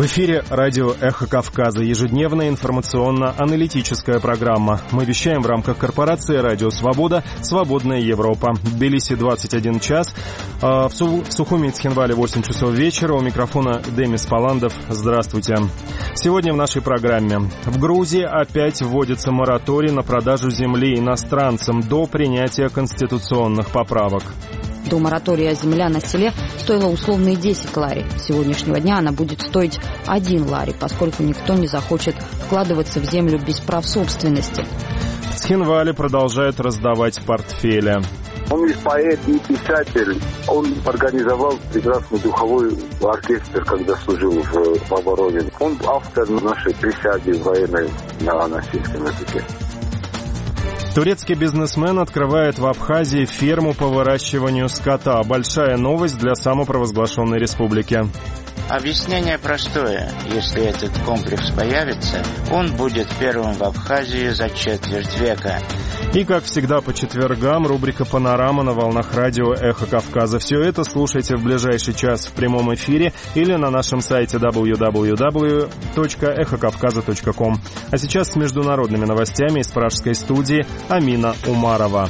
эфире радио «Эхо Кавказа», ежедневная информационно-аналитическая программа. Мы вещаем в рамках корпорации «Радио Свобода», «Свободная Европа». В Тбилиси 21 час, в Сухуми и Цхинвале 8 часов вечера. У микрофона Демис Паландов. Здравствуйте. Сегодня в нашей программе. В Грузии опять вводится мораторий на продажу земли иностранцам до принятия конституционных поправок. До моратория земля на селе стоила условные 10 лари. С сегодняшнего дня она будет стоить 1 лари, поскольку никто не захочет вкладываться в землю без прав собственности. В Цхинвале продолжают раздавать портфели. Он и поэт, и писатель. Он организовал прекрасный духовой оркестр, когда служил в обороне. Он автор нашей присяги военной на носильском языке. Турецкий бизнесмен открывает в Абхазии ферму по выращиванию скота. Большая новость для самопровозглашенной республики. Объяснение простое. Если этот комплекс появится, он будет первым в Абхазии за четверть века. И, как всегда, по четвергам рубрика «Панорама» на волнах радио «Эхо Кавказа». Все это слушайте в ближайший час в прямом эфире или на нашем сайте www.эхокавказа.ком. А сейчас с международными новостями из пражской студии Амина Умарова.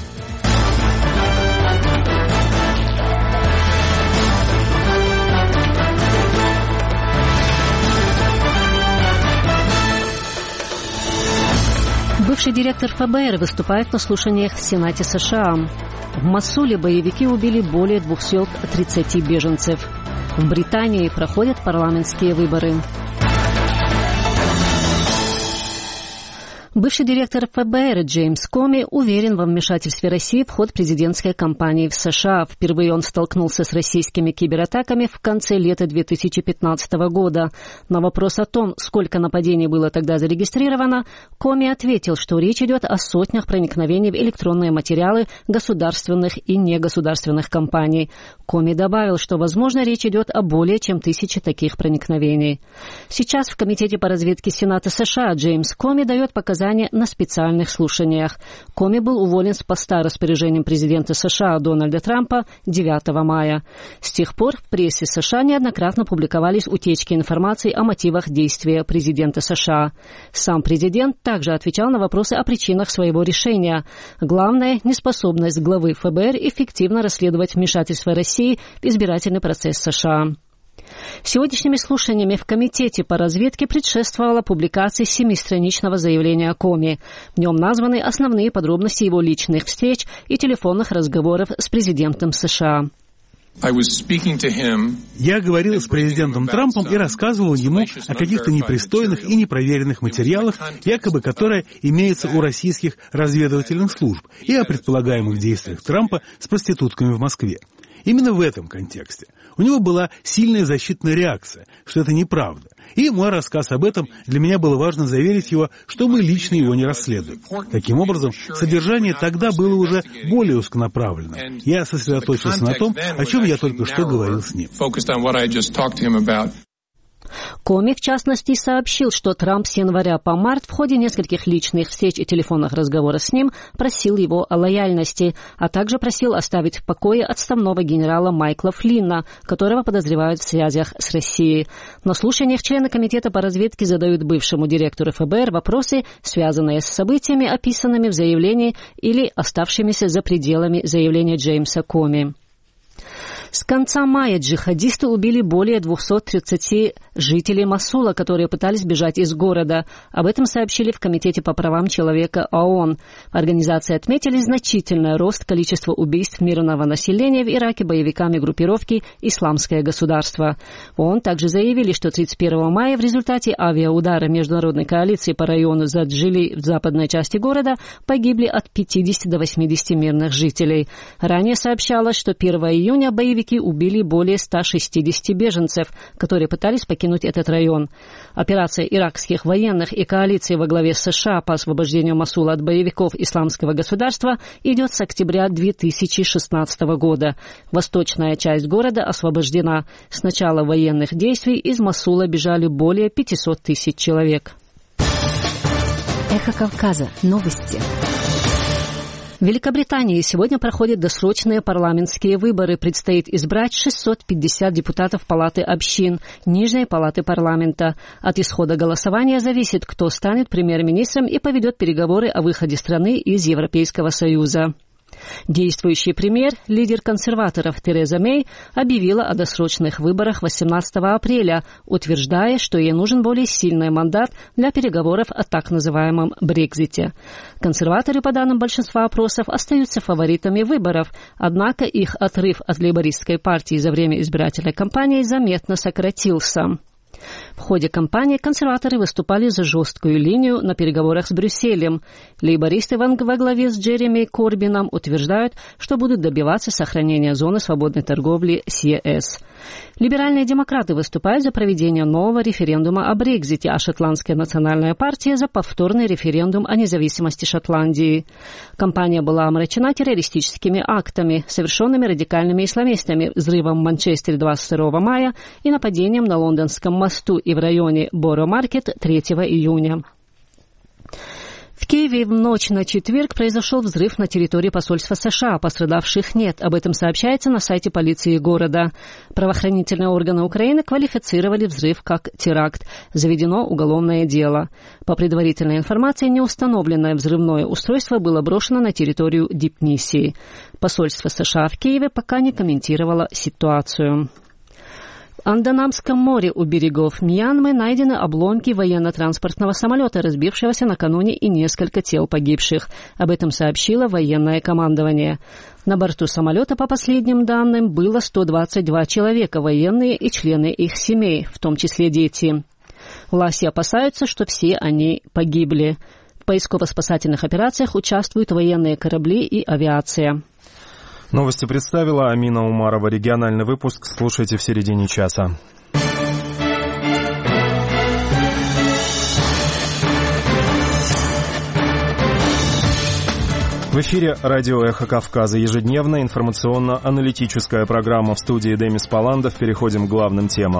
Бывший директор ФБР выступает на слушаниях в Сенате США. В Мосуле боевики убили более 230 беженцев. В Британии проходят парламентские выборы. Бывший директор ФБР Джеймс Коми уверен во вмешательстве России в ход президентской кампании в США. Впервые он столкнулся с российскими кибератаками в конце лета 2015 года. На вопрос о том, сколько нападений было тогда зарегистрировано, Коми ответил, что речь идет о сотнях проникновений в электронные материалы государственных и негосударственных компаний. Коми добавил, что, возможно, речь идет о более чем 1000 таких проникновений. Сейчас в Комитете по разведке Сената США Джеймс Коми дает показания на специальных слушаниях. Коми был уволен с поста распоряжением президента США Дональда Трампа 9 мая. С тех пор в прессе США неоднократно публиковались утечки информации о мотивах действия президента США. Сам президент также отвечал на вопросы о причинах своего решения. Главное – неспособность главы ФБР эффективно расследовать вмешательство России в избирательный процесс США. Сегодняшними слушаниями в Комитете по разведке предшествовала публикация 7-страничного заявления Коми. В нем названы основные подробности его личных встреч и телефонных разговоров с президентом США. Я говорил с президентом Трампом и рассказывал ему о каких-то непристойных и непроверенных материалах, якобы которые имеются у российских разведывательных служб, и о предполагаемых действиях Трампа с проститутками в Москве. Именно в этом контексте. У него была сильная защитная реакция, что это неправда. И мой рассказ об этом для меня было важно заверить его, что мы лично его не расследуем. Таким образом, содержание тогда было уже более узконаправленным. Я сосредоточился на том, о чем я только что говорил с ним. Коми, в частности, сообщил, что Трамп с января по март в ходе нескольких личных встреч и телефонных разговоров с ним просил его о лояльности, а также просил оставить в покое отставного генерала Майкла Флинна, которого подозревают в связях с Россией. На слушаниях члены Комитета по разведке задают бывшему директору ФБР вопросы, связанные с событиями, описанными в заявлении или оставшимися за пределами заявления Джеймса Коми. С конца мая джихадисты убили более 230 жителей Мосула, которые пытались бежать из города. Об этом сообщили в Комитете по правам человека ООН. Организации отметили значительный рост количества убийств мирного населения в Ираке боевиками группировки «Исламское государство». В ООН также заявили, что 31 мая в результате авиаудара международной коалиции по району Заджили в западной части города погибли от 50 до 80 мирных жителей. Ранее сообщалось, что 1 июня боевики убили более 160 беженцев, которые пытались покинуть этот район. Операция иракских военных и коалиции во главе с США по освобождению Мосула от боевиков Исламского государства идет с октября 2016 года. Восточная часть города освобождена. С начала военных действий из Мосула бежали более 500 тысяч человек. Эхо Кавказа. Новости. В Великобритании сегодня проходят досрочные парламентские выборы. Предстоит избрать 650 депутатов Палаты общин, Нижней палаты парламента. От исхода голосования зависит, кто станет премьер-министром и поведет переговоры о выходе страны из Европейского Союза. Действующий премьер, лидер консерваторов Тереза Мэй, объявила о досрочных выборах 18 апреля, утверждая, что ей нужен более сильный мандат для переговоров о так называемом Брексите. Консерваторы, по данным большинства опросов, остаются фаворитами выборов, однако их отрыв от лейбористской партии за время избирательной кампании заметно сократился. В ходе кампании консерваторы выступали за жесткую линию на переговорах с Брюсселем. Лейбористы во главе с Джереми Корбином утверждают, что будут добиваться сохранения зоны свободной торговли с ЕС. Либеральные демократы выступают за проведение нового референдума о Брексите, а Шотландская национальная партия за повторный референдум о независимости Шотландии. Кампания была омрачена террористическими актами, совершенными радикальными исламистами, взрывом в Манчестере 22 мая и нападением на Лондонском мосту и в районе Боро-Маркет 3 июня. В Киеве в ночь на четверг произошел взрыв на территории посольства США. Пострадавших нет. Об этом сообщается на сайте полиции города. Правоохранительные органы Украины квалифицировали взрыв как теракт. Заведено уголовное дело. По предварительной информации, неустановленное взрывное устройство было брошено на территорию Дипнисии. Посольство США в Киеве пока не комментировало ситуацию. В Анданамском море у берегов Мьянмы найдены обломки военно-транспортного самолета, разбившегося накануне, и несколько тел погибших. Об этом сообщило военное командование. На борту самолета, по последним данным, было 122 человека, военные и члены их семей, в том числе дети. Власти опасаются, что все они погибли. В поисково-спасательных операциях участвуют военные корабли и авиация. Новости представила Амина Умарова. Региональный выпуск слушайте в середине часа. В эфире радио «Эхо Кавказа». Ежедневная информационно-аналитическая программа. В студии Демис Паландов. Переходим к главным темам.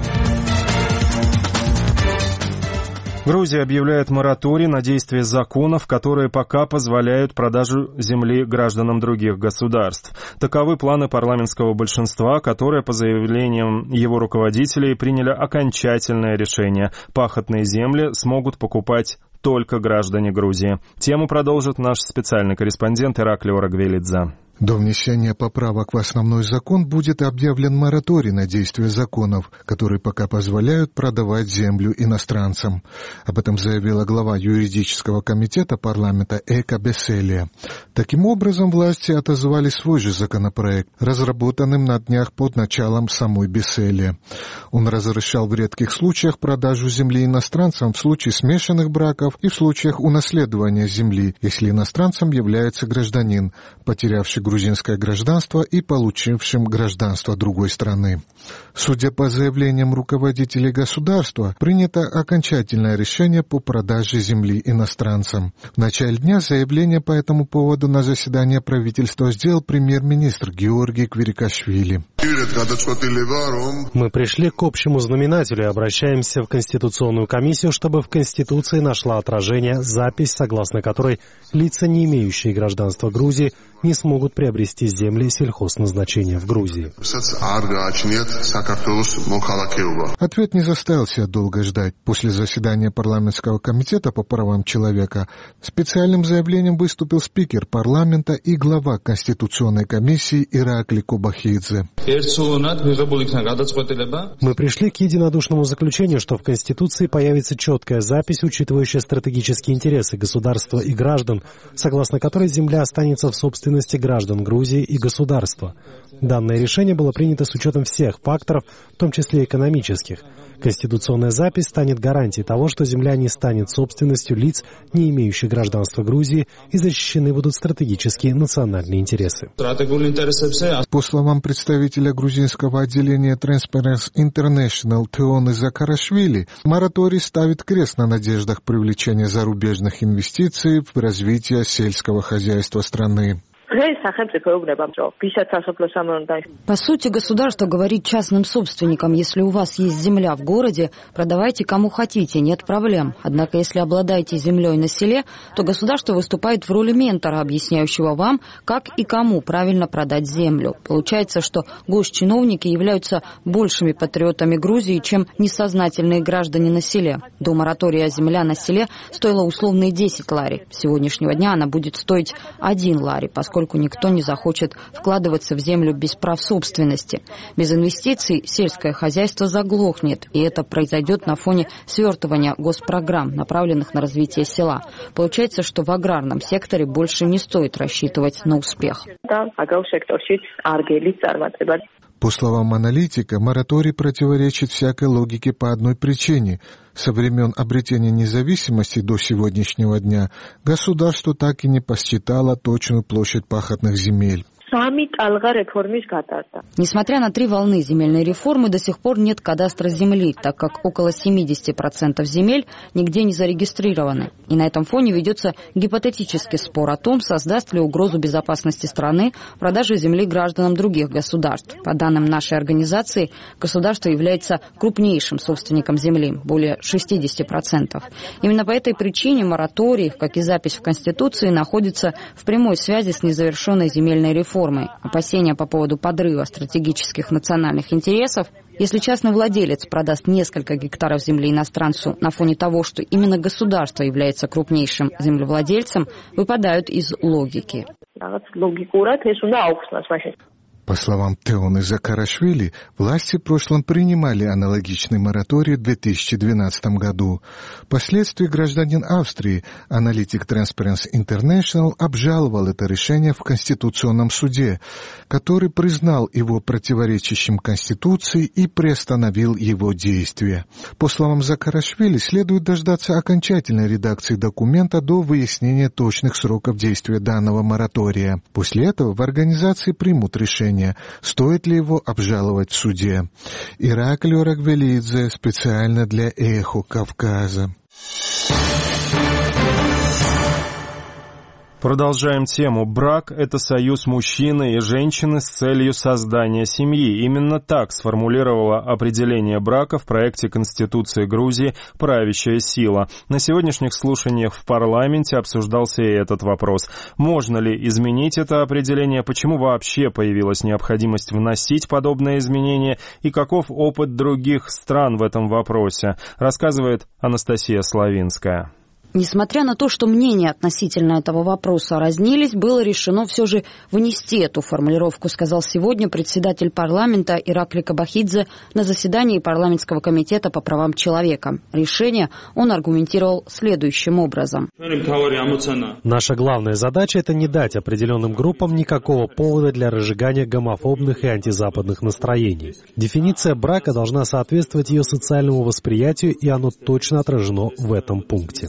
Грузия объявляет мораторий на действие законов, которые пока позволяют продажу земли гражданам других государств. Таковы планы парламентского большинства, которые, по заявлениям его руководителей, приняли окончательное решение. Пахотные земли смогут покупать только граждане Грузии. Тему продолжит наш специальный корреспондент Ираклий Орагвелидзе. До внесения поправок в основной закон будет объявлен мораторий на действие законов, которые пока позволяют продавать землю иностранцам. Об этом заявила глава юридического комитета парламента Эка Беселия. Таким образом, власти отозвали свой же законопроект, разработанным на днях под началом самой Беселия. Он разрешал в редких случаях продажу земли иностранцам в случае смешанных браков и в случаях унаследования земли, если иностранцем является гражданин, потерявший грузинское гражданство и получившим гражданство другой страны. Судя по заявлениям руководителей государства, принято окончательное решение по продаже земли иностранцам. В начале дня заявление по этому поводу на заседание правительства сделал премьер-министр Георгий Квирикашвили. Мы пришли к общему знаменателю и обращаемся в Конституционную комиссию, чтобы в Конституции нашла отражение запись, согласно которой лица, не имеющие гражданства Грузии, не смогут приобрести земли сельхозназначения в Грузии. Ответ не заставил себя долго ждать. После заседания парламентского комитета по правам человека специальным заявлением выступил спикер парламента и глава Конституционной комиссии Ираклий Кобахидзе. Мы пришли к единодушному заключению, что в Конституции появится четкая запись, учитывающая стратегические интересы государства и граждан, согласно которой земля останется в собственности граждан Грузии и государства. Данное решение было принято с учетом всех факторов, в том числе экономических. Конституционная запись станет гарантией того, что земля не станет собственностью лиц, не имеющих гражданства Грузии, и защищены будут стратегические национальные интересы. По словам представителя грузинского отделения Transparency International Теоны Закарашвили, мораторий ставит крест на надеждах привлечения зарубежных инвестиций в развитие сельского хозяйства страны. По сути, государство говорит частным собственникам: если у вас есть земля в городе, продавайте кому хотите, нет проблем. Однако, если обладаете землей на селе, то государство выступает в роли ментора, объясняющего вам, как и кому правильно продать землю. Получается, что госчиновники являются большими патриотами Грузии, чем несознательные граждане на селе. До моратория земля на селе стоила условные 10 лари. С сегодняшнего дня она будет стоить 1 лари, поскольку никто не захочет вкладываться в землю без прав собственности. Без инвестиций сельское хозяйство заглохнет, и это произойдет на фоне свертывания госпрограмм, направленных на развитие села. Получается, что в аграрном секторе больше не стоит рассчитывать на успех. По словам аналитика, мораторий противоречит всякой логике по одной причине. Со времен обретения независимости до сегодняшнего дня государство так и не посчитало точную площадь пахотных земель. Несмотря на 3 волны земельной реформы, до сих пор нет кадастра земли, так как около 70% земель нигде не зарегистрированы. И на этом фоне ведется гипотетический спор о том, создаст ли угрозу безопасности страны продажа земли гражданам других государств. По данным нашей организации, государство является крупнейшим собственником земли, более 60%. Именно по этой причине мораторий, как и запись в Конституции, находится в прямой связи с незавершенной земельной реформой. Опасения по поводу подрыва стратегических национальных интересов. Если частный владелец продаст несколько гектаров земли иностранцу на фоне того, что именно государство является крупнейшим землевладельцем, выпадают из логики. По словам Теоны Закарашвили, власти в прошлом принимали аналогичный мораторий в 2012 году. Впоследствии гражданин Австрии, аналитик Transparency International, обжаловал это решение в Конституционном суде, который признал его противоречащим Конституции и приостановил его действие. По словам Закарашвили, следует дождаться окончательной редакции документа до выяснения точных сроков действия данного моратория. После этого в организации примут решение, стоит ли его обжаловать в суде. Ираклио Рагвелидзе специально для «Эхо Кавказа». Продолжаем тему. Брак – это союз мужчины и женщины с целью создания семьи. Именно так сформулировала определение брака в проекте Конституции Грузии «Правящая сила». На сегодняшних слушаниях в парламенте обсуждался и этот вопрос. Можно ли изменить это определение, почему вообще появилась необходимость вносить подобное изменение и каков опыт других стран в этом вопросе, рассказывает Анастасия Славинская. Несмотря на то, что мнения относительно этого вопроса разнились, было решено все же внести эту формулировку, сказал сегодня председатель парламента Иракли Кабахидзе на заседании парламентского комитета по правам человека. Решение он аргументировал следующим образом. Наша главная задача – это не дать определенным группам никакого повода для разжигания гомофобных и антизападных настроений. Дефиниция брака должна соответствовать ее социальному восприятию, и оно точно отражено в этом пункте.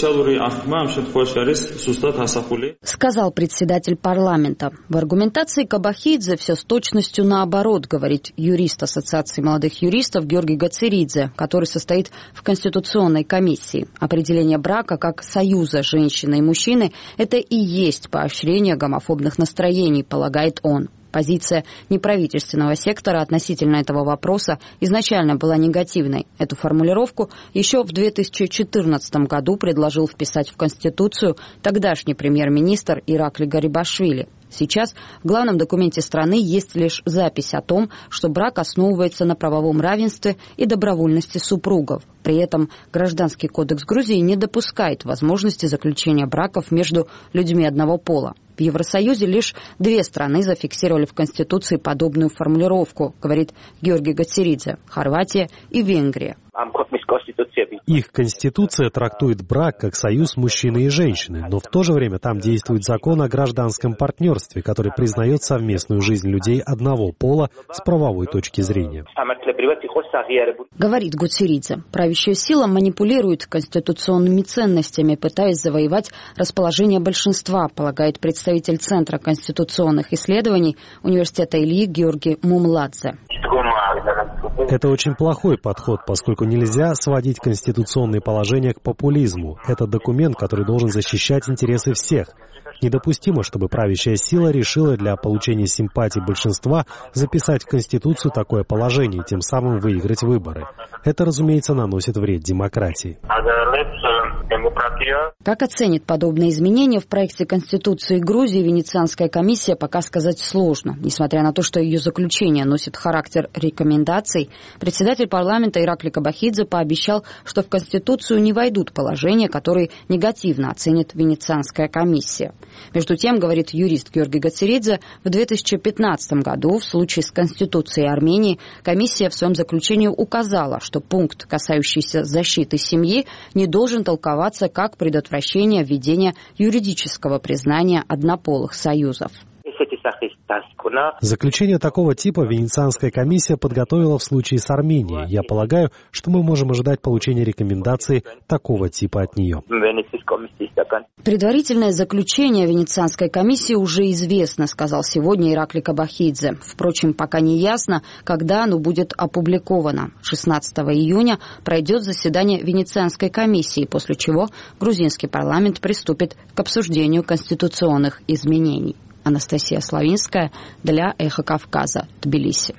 Сказал председатель парламента. В аргументации Кабахидзе все с точностью наоборот, говорит юрист Ассоциации молодых юристов Георгий Гацеридзе, который состоит в Конституционной комиссии. Определение брака как союза женщины и мужчины – это и есть поощрение гомофобных настроений, полагает он. Позиция неправительственного сектора относительно этого вопроса изначально была негативной. Эту формулировку еще в 2014 году предложил вписать в Конституцию тогдашний премьер-министр Иракли Гарибашвили. Сейчас в главном документе страны есть лишь запись о том, что брак основывается на правовом равенстве и добровольности супругов. При этом Гражданский кодекс Грузии не допускает возможности заключения браков между людьми одного пола. В Евросоюзе лишь 2 страны зафиксировали в Конституции подобную формулировку, говорит Георгий Гацеридзе – Хорватия и Венгрия. Их конституция трактует брак как союз мужчины и женщины, но в то же время там действует закон о гражданском партнерстве, который признает совместную жизнь людей одного пола с правовой точки зрения. Говорит Гацеридзе, правящая сила манипулирует конституционными ценностями, пытаясь завоевать расположение большинства, полагает представитель Центра конституционных исследований Университета Ильи Георгий Мумладзе. Это очень плохой подход, поскольку нельзя сводить конституционные положения к популизму. Это документ, который должен защищать интересы всех. Недопустимо, чтобы правящая сила решила для получения симпатий большинства записать в Конституцию такое положение и тем самым выиграть выборы. Это, разумеется, наносит вред демократии. Как оценит подобные изменения в проекте Конституции Грузии Венецианская комиссия, пока сказать сложно. Несмотря на то, что ее заключение носит характер рекомендаций, председатель парламента Иракли Кабахидзе пообещал, что в Конституцию не войдут положения, которые негативно оценит Венецианская комиссия. Между тем, говорит юрист Георгий Гацеридзе, в 2015 году в случае с Конституцией Армении комиссия в своем заключении указала, что пункт, касающийся защиты семьи, не должен толковаться как предотвращение введения юридического признания однополых союзов. Заключение такого типа Венецианская комиссия подготовила в случае с Арменией. Я полагаю, что мы можем ожидать получения рекомендаций такого типа от нее. Предварительное заключение Венецианской комиссии уже известно, сказал сегодня Иракли Кабахидзе. Впрочем, пока не ясно, когда оно будет опубликовано. 16 июня пройдет заседание Венецианской комиссии, после чего грузинский парламент приступит к обсуждению конституционных изменений. Анастасия Славинская для «Эхо Кавказа», Тбилиси.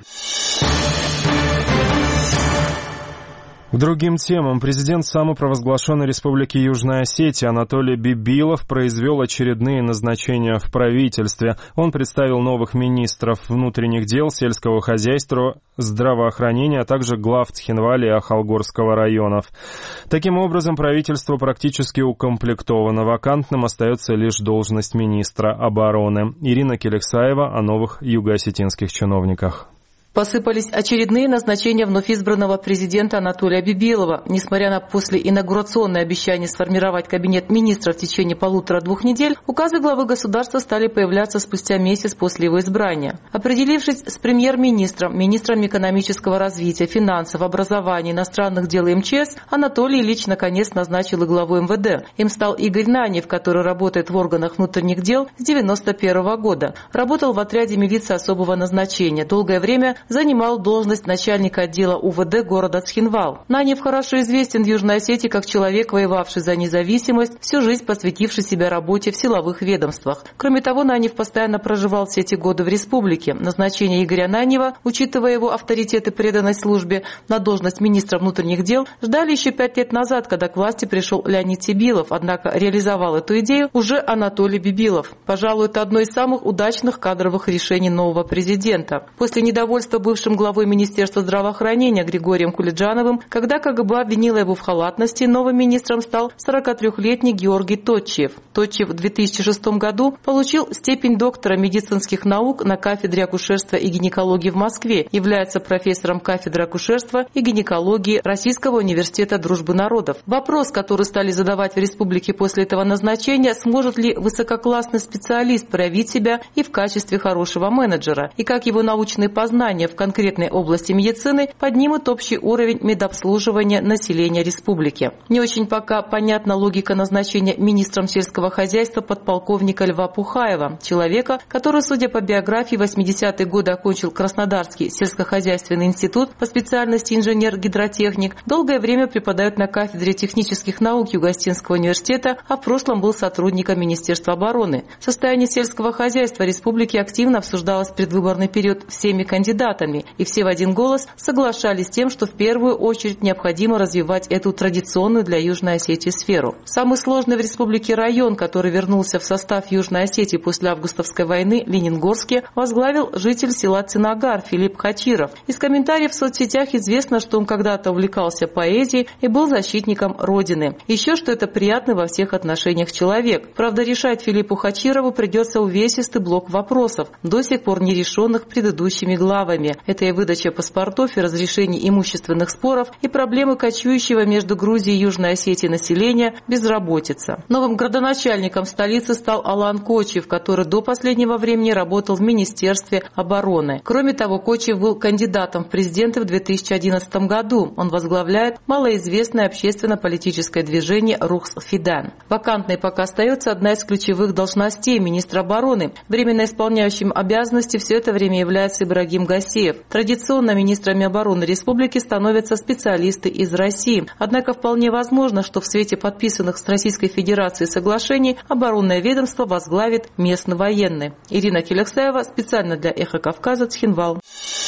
К другим темам. Президент самопровозглашенной Республики Южная Осетия Анатолий Бибилов произвел очередные назначения в правительстве. Он представил новых министров внутренних дел, сельского хозяйства, здравоохранения, а также глав Цхинвали и Ахалгорского районов. Таким образом, правительство практически укомплектовано. Вакантным остается лишь должность министра обороны. Ирина Келексаева о новых юго-осетинских чиновниках. Посыпались очередные назначения вновь избранного президента Анатолия Бибилова. Несмотря на послеинаугурационное обещание сформировать кабинет министров в течение 1,5-2 недель, указы главы государства стали появляться спустя месяц после его избрания. Определившись с премьер-министром, министрами экономического развития, финансов, образования, иностранных дел и МЧС, Анатолий Ильич наконец назначил и главу МВД. Им стал Игорь Нанев, который работает в органах внутренних дел с 1991 года. Работал в отряде милиции особого назначения. Долгое время занимал должность начальника отдела УВД города Цхинвал. Нанев хорошо известен в Южной Осетии как человек, воевавший за независимость, всю жизнь посвятивший себя работе в силовых ведомствах. Кроме того, Нанев постоянно проживал все эти годы в республике. Назначение Игоря Нанева, учитывая его авторитет и преданность службе, на должность министра внутренних дел ждали еще 5 лет назад, когда к власти пришел Леонид Сибилов, однако реализовал эту идею уже Анатолий Бибилов. Пожалуй, это одно из самых удачных кадровых решений нового президента. После недовольства бывшим главой Министерства здравоохранения Григорием Кулиджановым, когда КГБ обвинила его в халатности, новым министром стал 43-летний Георгий Тотчиев. Тотчиев в 2006 году получил степень доктора медицинских наук на кафедре акушерства и гинекологии в Москве, является профессором кафедры акушерства и гинекологии Российского университета дружбы народов. Вопрос, который стали задавать в республике после этого назначения, сможет ли высококлассный специалист проявить себя и в качестве хорошего менеджера, и как его научные познания в конкретной области медицины поднимут общий уровень медобслуживания населения республики. Не очень пока понятна логика назначения министром сельского хозяйства подполковника Льва Пухаева, человека, который, судя по биографии, в 80-е годы окончил Краснодарский сельскохозяйственный институт по специальности инженер-гидротехник, долгое время преподает на кафедре технических наук Юго-Осетинского университета, а в прошлом был сотрудником Министерства обороны. Состояние сельского хозяйства республики активно обсуждалось в предвыборный период всеми кандидатами, и все в один голос соглашались с тем, что в первую очередь необходимо развивать эту традиционную для Южной Осетии сферу. Самый сложный в республике район, который вернулся в состав Южной Осетии после августовской войны, Ленингорске, возглавил житель села Цинагар Филипп Хачиров. Из комментариев в соцсетях известно, что он когда-то увлекался поэзией и был защитником Родины. Еще что это приятный во всех отношениях человек. Правда, решать Филиппу Хачирову придется увесистый блок вопросов, до сих пор не решенных предыдущими главами. Это и выдача паспортов, и разрешение имущественных споров, и проблемы кочующего между Грузией и Южной Осетией населения, безработица. Новым градоначальником столицы стал Алан Кочиев, который до последнего времени работал в Министерстве обороны. Кроме того, Кочиев был кандидатом в президенты в 2011 году. Он возглавляет малоизвестное общественно-политическое движение «Рухс Фидан». Вакантной пока остается одна из ключевых должностей министра обороны. Временно исполняющим обязанности все это время является Ибрагим Гасси, Новоселье. Традиционно министрами обороны республики становятся специалисты из России. Однако вполне возможно, что в свете подписанных с Российской Федерацией соглашений оборонное ведомство возглавит местный военный. Ирина Келексаева специально для «Эхо Кавказа», Цхинвал.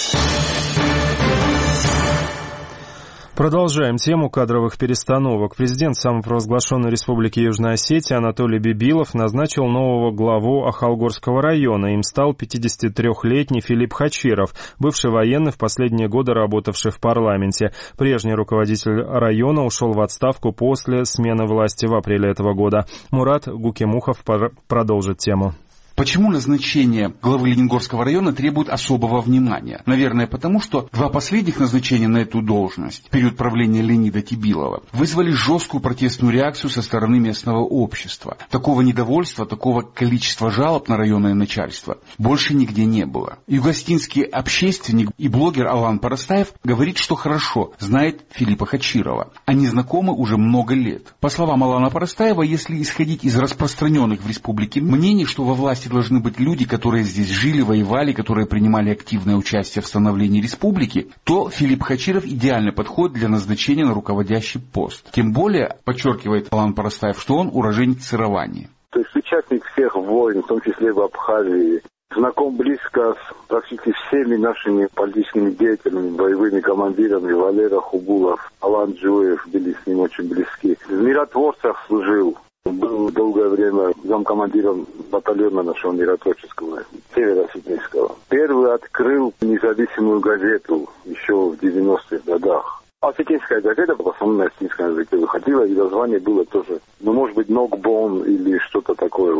Продолжаем тему кадровых перестановок. Президент самопровозглашенной Республики Южная Осетия Анатолий Бибилов назначил нового главу Ахалгорского района. Им стал 53-летний Филипп Хачиров, бывший военный, в последние годы работавший в парламенте. Прежний руководитель района ушел в отставку после смены власти в апреле этого года. Мурат Гукемухов продолжит тему. Почему назначение главы Ленингорского района требует особого внимания? Наверное, потому что два последних назначения на эту должность в период правления Леонида Тибилова вызвали жесткую протестную реакцию со стороны местного общества. Такого недовольства, такого количества жалоб на районное начальство больше нигде не было. Югостинский общественник и блогер Алан Парастаев говорит, что хорошо знает Филиппа Хачирова. Они знакомы уже много лет. По словам Алана Парастаева, если исходить из распространенных в республике мнений, что во власти должны быть люди, которые здесь жили, воевали, которые принимали активное участие в становлении республики, то Филипп Хачиров идеально подходит для назначения на руководящий пост. Тем более, подчеркивает Алан Парастаев, что он уроженец Сыровани. То есть участник всех войн, в том числе в Абхазии, знаком близко с практически всеми нашими политическими деятелями, боевыми командирами. Валера Хубулов, Алан Джуев были с ним очень близки. В миротворцах служил. Был долгое время замкомандиром батальона нашего миротворческого, северо-осетинского. Первый открыл независимую газету еще в 90-х годах. Осетинская газета, в основном на осетинском языке, выходила, и название было тоже, может быть, Нокбон или что-то такое.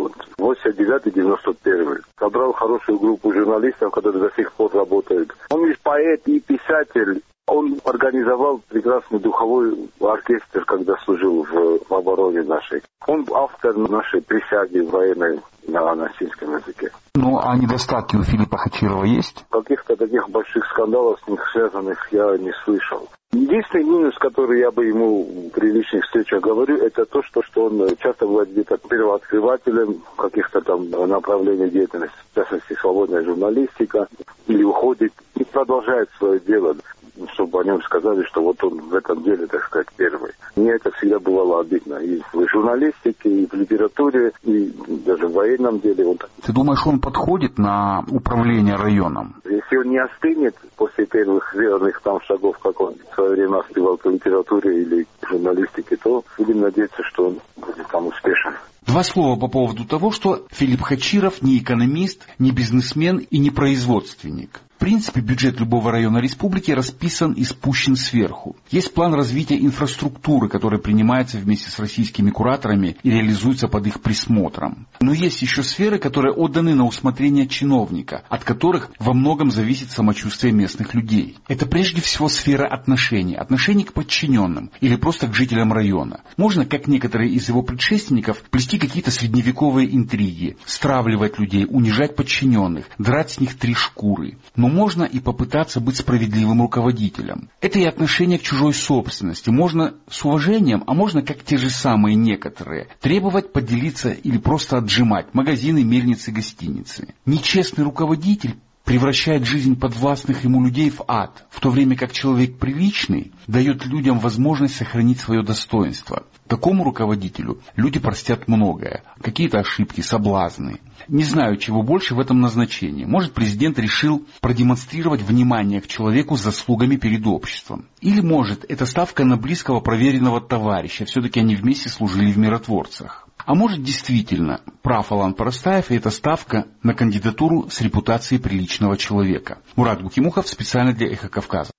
89-91. Собрал хорошую группу журналистов, которые до сих пор работают. Он и поэт, и писатель. Он организовал прекрасный духовой оркестр, когда служил в обороне нашей. Он автор нашей присяги военной на осетинском языке. Ну, а недостатки у Филиппа Хачирова есть? Каких-то таких больших скандалов с ним связанных я не слышал. Единственный минус, который я бы ему при личных встречах говорю, это то, что он часто бывает где-то первооткрывателем каких-то там направлений деятельности, в частности, свободная журналистика, или уходит и продолжает свое дело, чтобы о нем сказали, что вот он в этом деле, так сказать, первый. Мне это всегда бывало обидно. И в журналистике, и в литературе, и даже в военном деле. Ты думаешь, он подходит на управление районом? Если он не остынет после первых верных там шагов, как он в свое время остывал по литературе или журналистике, то будем надеяться, что он будет там успешен. Два слова по поводу того, что Филипп Хачиров не экономист, не бизнесмен и не производственник. В принципе, бюджет любого района республики расписан и спущен сверху. Есть план развития инфраструктуры, который принимается вместе с российскими кураторами и реализуется под их присмотром. Но есть еще сферы, которые отданы на усмотрение чиновника, от которых во многом зависит самочувствие местных людей. Это прежде всего сфера отношений к подчиненным или просто к жителям района. Можно, как некоторые из его предшественников, плести какие-то средневековые интриги, стравливать людей, унижать подчиненных, драть с них три шкуры. Но можно и попытаться быть справедливым руководителем. Это и отношение к чужой собственности. Можно с уважением, а можно, как те же самые некоторые, требовать поделиться или просто отжимать магазины, мельницы, гостиницы. Нечестный руководитель превращает жизнь подвластных ему людей в ад, в то время как человек приличный дает людям возможность сохранить свое достоинство. Такому руководителю люди простят многое, какие-то ошибки, соблазны. Не знаю, чего больше в этом назначении. Может, президент решил продемонстрировать внимание к человеку с заслугами перед обществом. Или, может, это ставка на близкого проверенного товарища, все-таки они вместе служили в миротворцах. А может, действительно, прав Алан Парастаев, и это ставка на кандидатуру с репутацией приличного человека. Мурат Гукемухов специально для «Эхо Кавказа».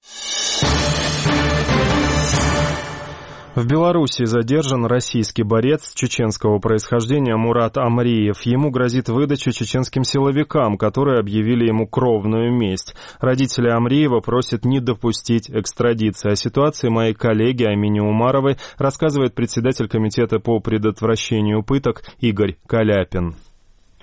В Беларуси задержан российский борец чеченского происхождения Мурат Амриев. Ему грозит выдача чеченским силовикам, которые объявили ему кровную месть. Родители Амриева просят не допустить экстрадиции. О ситуации моей коллеги Амине Умаровой рассказывает председатель комитета по предотвращению пыток Игорь Каляпин.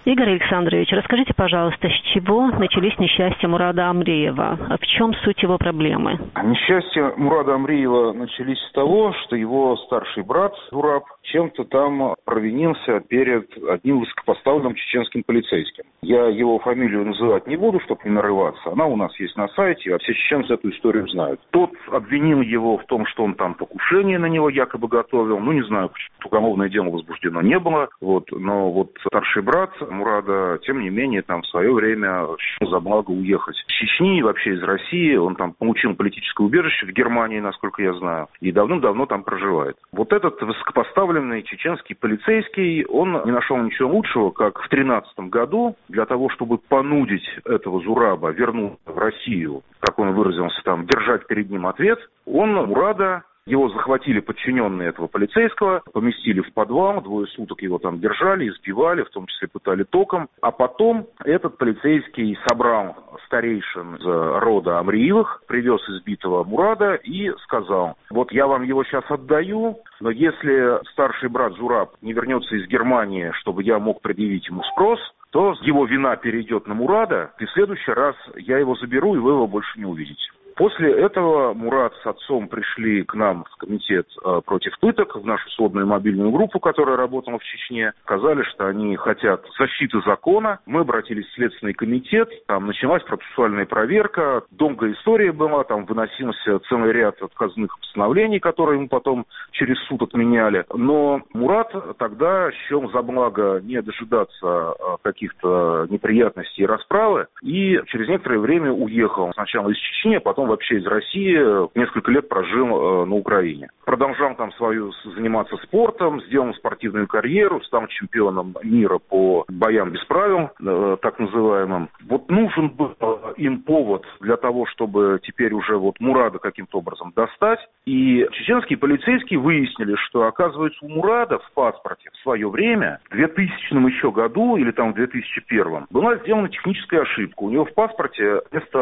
Игорь Александрович, расскажите, пожалуйста, с чего начались несчастья Мурада Амреева? В чем суть его проблемы? Несчастья Мурада Амреева начались с того, что его старший брат Зураб чем-то там провинился перед одним высокопоставленным чеченским полицейским. Я его фамилию называть не буду, чтобы не нарываться. Она у нас есть на сайте, а все чеченцы эту историю знают. Тот обвинил его в том, что он там покушение на него якобы готовил. Ну, не знаю, уголовное дело возбуждено не было. Но старший брат Мурада, тем не менее, там в свое время за благо уехать из Чечни и вообще из России. Он там получил политическое убежище в Германии, насколько я знаю, и давным-давно там проживает. Вот этот высокопоставленный чеченский полицейский, он не нашел ничего лучшего, как в 2013 году для того, чтобы понудить этого Зураба вернуться в Россию, как он выразился там, держать перед ним ответ, он Мурада... Его захватили подчиненные этого полицейского, поместили в подвал, 2 суток его там держали, избивали, в том числе пытали током. А потом этот полицейский собрал старейшин из рода Амреевых, привез избитого Мурада и сказал: вот я вам его сейчас отдаю, но если старший брат Зураб не вернется из Германии, чтобы я мог предъявить ему спрос, то его вина перейдет на Мурада, и в следующий раз я его заберу, и вы его больше не увидите. После этого Мурад с отцом пришли к нам в комитет против пыток, в нашу сводную мобильную группу, которая работала в Чечне. Сказали, что они хотят защиты закона. Мы обратились в Следственный комитет. Там началась процессуальная проверка. Долгая история была. Там выносился целый ряд отказных постановлений, которые мы потом через суд отменяли. Но Мурад тогда счел за благо не дожидаться каких-то неприятностей и расправы. И через некоторое время уехал сначала из Чечни, а потом вообще из России, несколько лет прожил на Украине. Продолжал там заниматься спортом, сделал спортивную карьеру, стал чемпионом мира по боям без правил, так называемым. Вот нужен был им повод для того, чтобы теперь уже Мурада каким-то образом достать. И чеченские полицейские выяснили, что, оказывается, у Мурада в паспорте в свое время, в 2000 еще году или там в 2001, была сделана техническая ошибка. У него в паспорте вместо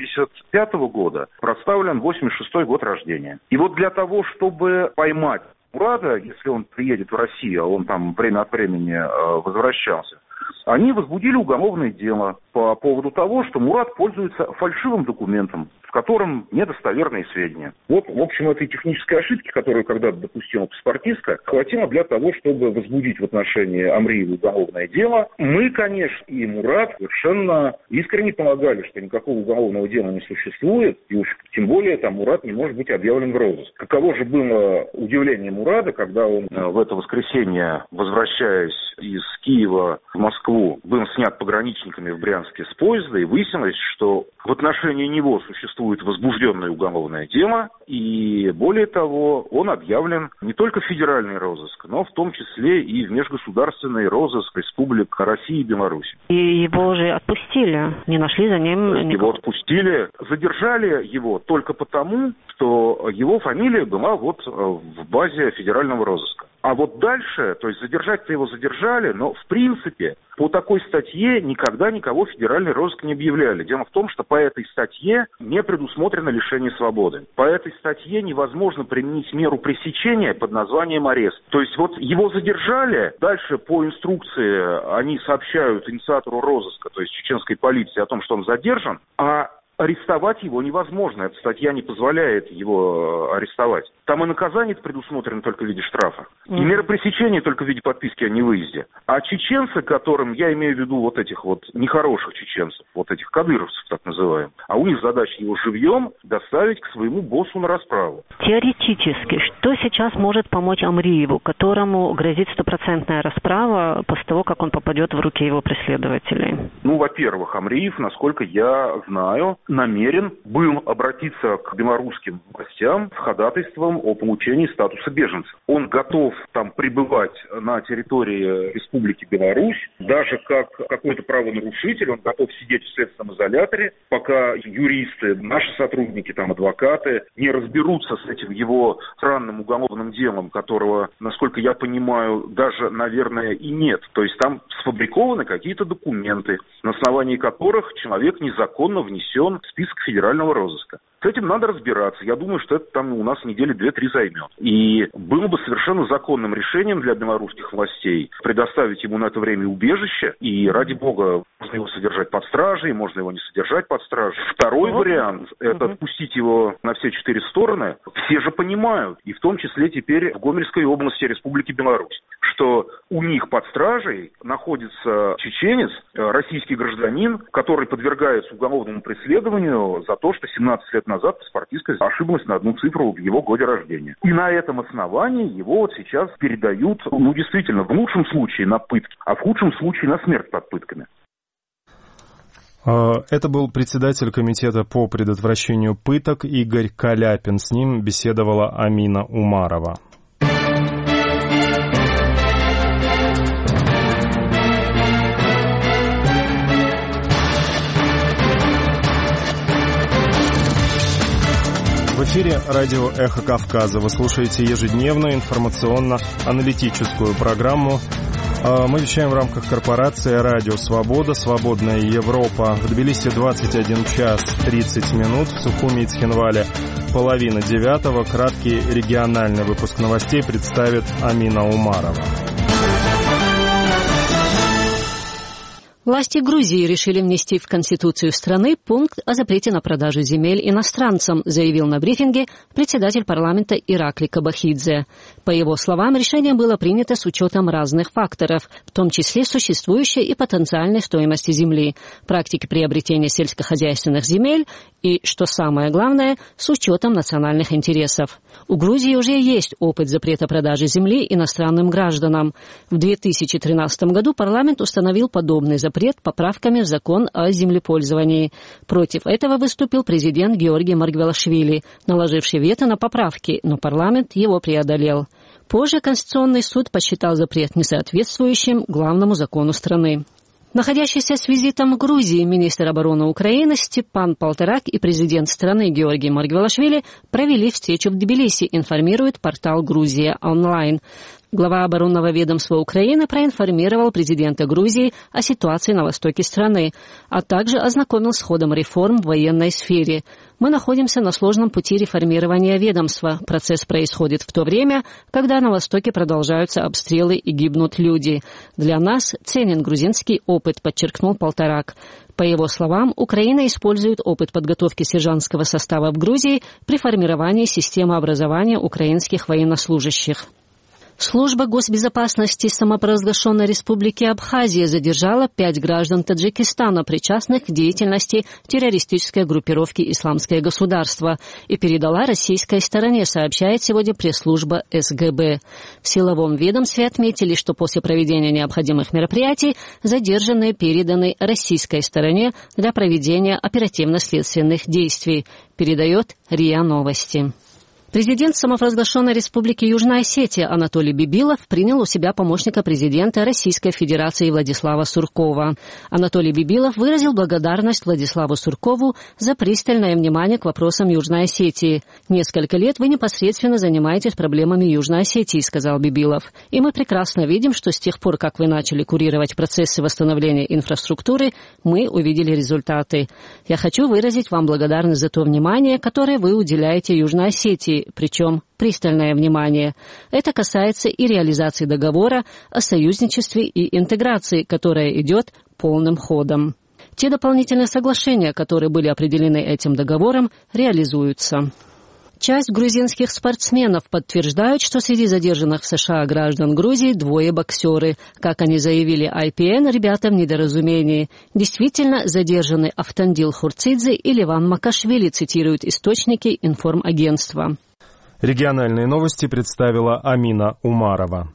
85 года проставлен 86-й год рождения. И вот для того, чтобы поймать Мурада, если он приедет в Россию, а он там время от времени возвращался, они возбудили уголовное дело по поводу того, что Мурад пользуется фальшивым документом, в котором недостоверные сведения. Вот, в общем, этой технической ошибки, которую когда-то допустила паспортистка, хватило для того, чтобы возбудить в отношении Амреева уголовное дело. Мы, конечно, и Мурад совершенно искренне полагали, что никакого уголовного дела не существует, и уж тем более там Мурад не может быть объявлен в розыск. Каково же было удивление Мурада, когда он в это воскресенье, возвращаясь из Киева в Москву, был снят пограничниками в Брянске с поезда, и выяснилось, что в отношении него существует возбужденное уголовное дело, и более того, он объявлен не только в федеральный розыск, но в том числе и в межгосударственный розыск республик России и Беларуси. И его же отпустили, не нашли за ним никого. Его отпустили, задержали его только потому, что его фамилия была в базе федерального розыска. А вот дальше, то есть задержать-то его задержали, но в принципе по такой статье никогда никого в федеральный розыск не объявляли. Дело в том, что по этой статье не предусмотрено лишение свободы. По этой статье невозможно применить меру пресечения под названием арест. То есть его задержали, дальше по инструкции они сообщают инициатору розыска, то есть чеченской полиции, о том, что он задержан, а арестовать его невозможно. Эта статья не позволяет его арестовать. Там и наказание предусмотрено только в виде штрафа. И мера пресечения только в виде подписки о невыезде. А чеченцы, которым, я имею в виду этих нехороших чеченцев, этих кадыровцев так называемых, а у них задача его живьем доставить к своему боссу на расправу. Теоретически, что сейчас может помочь Амрееву, которому грозит 100% расправа после того, как он попадет в руки его преследователей? Во-первых, Амреев, насколько я знаю, намерен был обратиться к белорусским властям с ходатайством о получении статуса беженца. Он готов там пребывать на территории Республики Беларусь, даже как какой-то правонарушитель, он готов сидеть в следственном изоляторе, пока юристы, наши сотрудники, адвокаты не разберутся с этим его странным уголовным делом, которого, насколько я понимаю, даже, наверное, и нет. То есть там сфабрикованы какие-то документы, на основании которых человек незаконно внесен в список федерального розыска. С этим надо разбираться. Я думаю, что это там у нас недели 2-3 займет. И было бы совершенно законным решением для белорусских властей предоставить ему на это время убежище. И, ради бога, можно его содержать под стражей, можно его не содержать под стражей. Второй вариант – это отпустить его на все 4 стороны. Все же понимают, и в том числе теперь в Гомельской области Республики Беларусь, что у них под стражей находится чеченец, российский гражданин, который подвергается уголовному преследованию за то, что 17 лет назад паспортистка ошиблась на одну цифру в его годе рождения. И на этом основании его вот сейчас передают, действительно, в лучшем случае на пытки, а в худшем случае на смерть под пытками. Это был председатель комитета по предотвращению пыток Игорь Каляпин. С ним беседовала Амина Умарова. В эфире радио «Эхо Кавказа». Вы слушаете ежедневную информационно-аналитическую программу. Мы вещаем в рамках корпорации «Радио Свобода», «Свободная Европа». В Тбилиси 21 час 30 минут, в Сухуми и Цхинвале 8:30. Краткий региональный выпуск новостей представит Амина Умарова. Власти Грузии решили внести в Конституцию страны пункт о запрете на продажу земель иностранцам, заявил на брифинге председатель парламента Ираклий Кабахидзе. По его словам, решение было принято с учетом разных факторов, в том числе существующей и потенциальной стоимости земли, практики приобретения сельскохозяйственных земель и, что самое главное, с учетом национальных интересов. У Грузии уже есть опыт запрета продажи земли иностранным гражданам. В 2013 году парламент установил подобный запрет поправками в закон о землепользовании. Против этого выступил президент Георгий Маргвелашвили, наложивший вето на поправки, но парламент его преодолел. Позже Конституционный суд посчитал запрет несоответствующим главному закону страны. Находящийся с визитом в Грузии министр обороны Украины Степан Полторак и президент страны Георгий Маргвелашвили провели встречу в Тбилиси, информирует портал «Грузия онлайн». Глава оборонного ведомства Украины проинформировал президента Грузии о ситуации на востоке страны, а также ознакомил с ходом реформ в военной сфере. Мы находимся на сложном пути реформирования ведомства. Процесс происходит в то время, когда на востоке продолжаются обстрелы и гибнут люди. Для нас ценен грузинский опыт, подчеркнул Полторак. По его словам, Украина использует опыт подготовки сержантского состава в Грузии при формировании системы образования украинских военнослужащих. Служба госбезопасности самопровозглашенной Республики Абхазия задержала 5 граждан Таджикистана, причастных к деятельности террористической группировки «Исламское государство», и передала российской стороне, сообщает сегодня пресс-служба СГБ. В силовом ведомстве отметили, что после проведения необходимых мероприятий задержанные переданы российской стороне для проведения оперативно-следственных действий, передает РИА Новости. Президент самопровозглашенной Республики Южная Осетия Анатолий Бибилов принял у себя помощника президента Российской Федерации Владислава Суркова. Анатолий Бибилов выразил благодарность Владиславу Суркову за пристальное внимание к вопросам Южной Осетии. «Несколько лет вы непосредственно занимаетесь проблемами Южной Осетии», — сказал Бибилов. «И мы прекрасно видим, что с тех пор, как вы начали курировать процессы восстановления инфраструктуры, мы увидели результаты. Я хочу выразить вам благодарность за то внимание, которое вы уделяете Южной Осетии, причем пристальное внимание. Это касается и реализации договора о союзничестве и интеграции, которая идет полным ходом. Те дополнительные соглашения, которые были определены этим договором, реализуются». Часть грузинских спортсменов подтверждают, что среди задержанных в США граждан Грузии 2 боксеры. Как они заявили IPN, ребята в недоразумении. Действительно, задержаны Автандил Хурцидзе и Леван Макашвили, цитируют источники информагентства. Региональные новости представила Амина Умарова.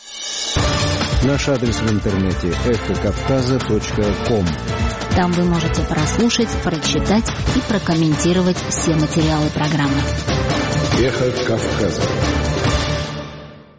Наш адрес в интернете эхокавказа.ком. Там вы можете прослушать, прочитать и прокомментировать все материалы программы. Эхо Кавказа.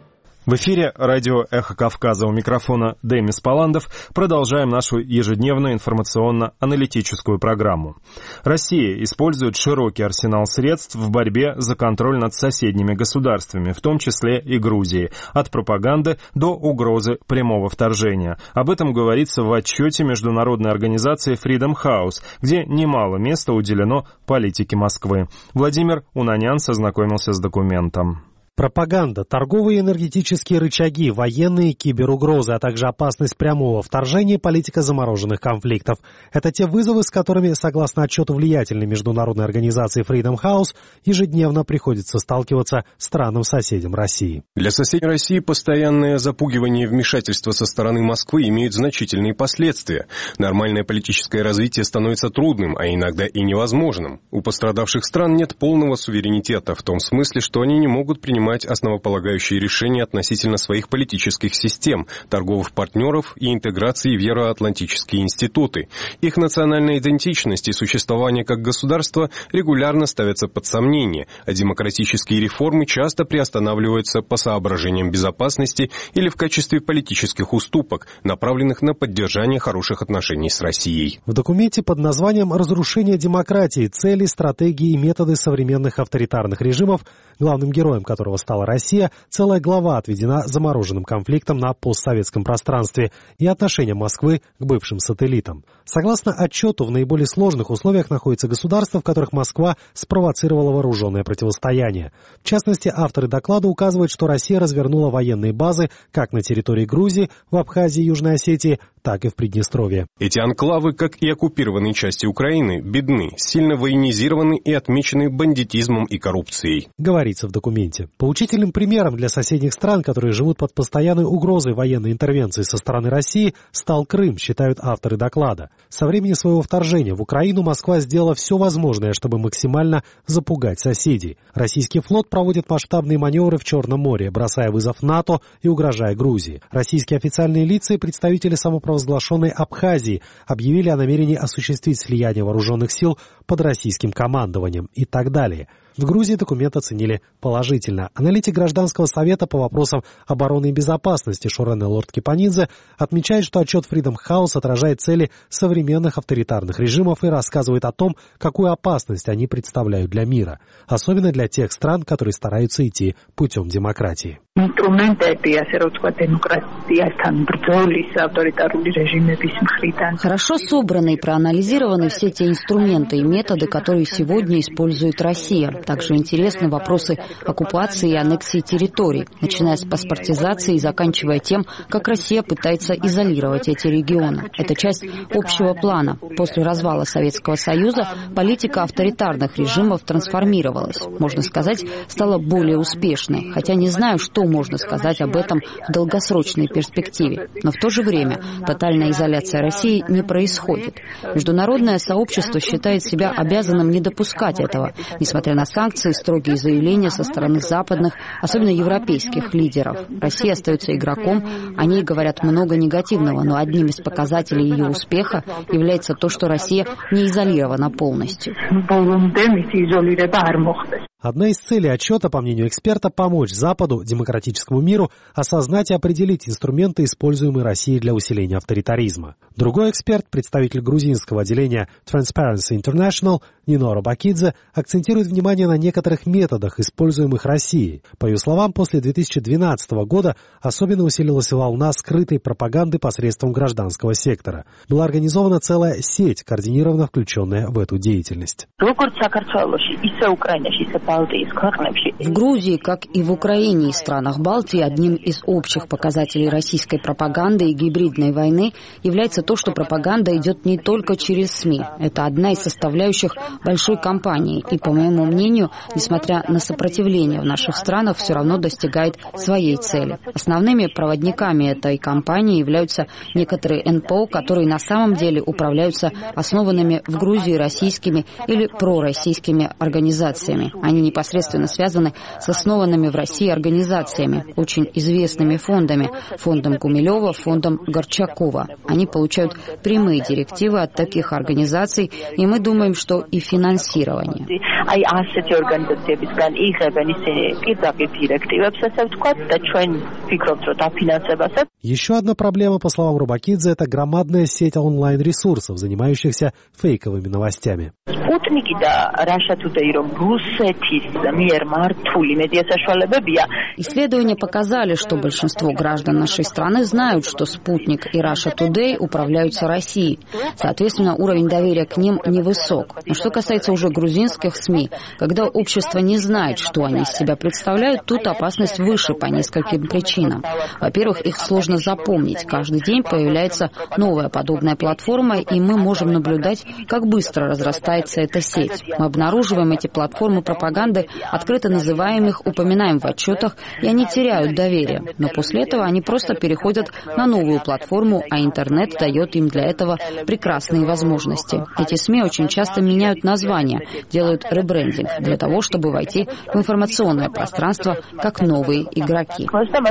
В эфире радио «Эхо Кавказа». У микрофона Демис Паландов. Продолжаем нашу ежедневную информационно-аналитическую программу. Россия использует широкий арсенал средств в борьбе за контроль над соседними государствами, в том числе и Грузией, от пропаганды до угрозы прямого вторжения. Об этом говорится в отчете международной организации Freedom House, где немало места уделено политике Москвы. Владимир Унанян ознакомился с документом. Пропаганда, торговые и энергетические рычаги, военные киберугрозы, а также опасность прямого вторжения, политика замороженных конфликтов. Это те вызовы, с которыми, согласно отчету влиятельной международной организации Freedom House, ежедневно приходится сталкиваться странам-соседям России. Для соседей России постоянное запугивание и вмешательство со стороны Москвы имеют значительные последствия. Нормальное политическое развитие становится трудным, а иногда и невозможным. У пострадавших стран нет полного суверенитета, в том смысле, что они не могут принимать основополагающие решения относительно своих политических систем, торговых партнеров и интеграции в евроатлантические институты. Их национальная идентичность и существование как государства регулярно ставятся под сомнение, а демократические реформы часто приостанавливаются по соображениям безопасности или в качестве политических уступок, направленных на поддержание хороших отношений с Россией. В документе под названием «Разрушение демократии. Цели, стратегии и методы современных авторитарных режимов», главным героем которого стала Россия, целая глава отведена замороженным конфликтам на постсоветском пространстве и отношениям Москвы к бывшим сателлитам. Согласно отчету, в наиболее сложных условиях находятся государства, в которых Москва спровоцировала вооруженное противостояние. В частности, авторы доклада указывают, что Россия развернула военные базы как на территории Грузии, в Абхазии и Южной Осетии, так и в Приднестровье. Эти анклавы, как и оккупированные части Украины, бедны, сильно военизированы и отмечены бандитизмом и коррупцией. Говорится в документе. Поучительным примером для соседних стран, которые живут под постоянной угрозой военной интервенции со стороны России, стал Крым, считают авторы доклада. Со времени своего вторжения в Украину Москва сделала все возможное, чтобы максимально запугать соседей. Российский флот проводит масштабные маневры в Черном море, бросая вызов НАТО и угрожая Грузии. Российские официальные лица и представители самопровозглашенной Абхазии объявили о намерении осуществить слияние вооруженных сил под российским командованием и так далее. В Грузии документ оценили положительно. Аналитик Гражданского совета по вопросам обороны и безопасности Шорене Лорд-Кипанидзе отмечает, что отчет Freedom House отражает цели современных авторитарных режимов и рассказывает о том, какую опасность они представляют для мира, особенно для тех стран, которые стараются идти путем демократии. Хорошо собраны и проанализированы все те инструменты и методы, которые сегодня использует Россия. Также интересны вопросы оккупации и аннексии территорий, начиная с паспортизации и заканчивая тем, как Россия пытается изолировать эти регионы. Это часть общего плана. После развала Советского Союза политика авторитарных режимов трансформировалась. Можно сказать, стала более успешной. Хотя не знаю, что можно сказать об этом в долгосрочной перспективе. Но в то же время тотальная изоляция России не происходит. Международное сообщество считает себя обязанным не допускать этого, несмотря на санкции, строгие заявления со стороны западных, особенно европейских лидеров. Россия остается игроком, о ней говорят много негативного, но одним из показателей ее успеха является то, что Россия не изолирована полностью. Одна из целей отчета, по мнению эксперта, помочь Западу, демократическому миру, осознать и определить инструменты, используемые Россией для усиления авторитаризма. Другой эксперт, представитель грузинского отделения Transparency International, Нино Робакидзе, акцентирует внимание на некоторых методах, используемых Россией. По ее словам, после 2012 года особенно усилилась волна скрытой пропаганды посредством гражданского сектора. Была организована целая сеть, координированно включенная в эту деятельность. В Грузии, как и в Украине и странах Балтии, одним из общих показателей российской пропаганды и гибридной войны является то, что пропаганда идет не только через СМИ. Это одна из составляющих большой кампании. И, по моему мнению, несмотря на сопротивление в наших странах, все равно достигает своей цели. Основными проводниками этой кампании являются некоторые НПО, которые на самом деле управляются основанными в Грузии российскими или пророссийскими организациями. Они непосредственно связаны с основанными в России организациями, очень известными фондами, фондом Гумилева, фондом Горчакова. Они получают прямые директивы от таких организаций, и мы думаем, что и финансирование. Еще одна проблема, по словам Рубакидзе, это громадная сеть онлайн-ресурсов, занимающихся фейковыми новостями. Исследования показали, что большинство граждан нашей страны знают, что «Спутник» и Russia Today управляются Россией. Соответственно, уровень доверия к ним невысок. Но что касается уже грузинских СМИ, когда общество не знает, что они из себя представляют, тут опасность выше по нескольким причинам. Во-первых, их сложно запомнить. Каждый день появляется новая подобная платформа, и мы можем наблюдать, как быстро разрастается эта сеть. Мы обнаруживаем эти платформы пропаганды, открыто называем их, упоминаем в отчетах, и они теряют доверие. Но после этого они просто переходят на новую платформу, а интернет дает им для этого прекрасные возможности. Эти СМИ очень часто меняют названия, делают ребрендинг для того, чтобы войти в информационное пространство как новые игроки.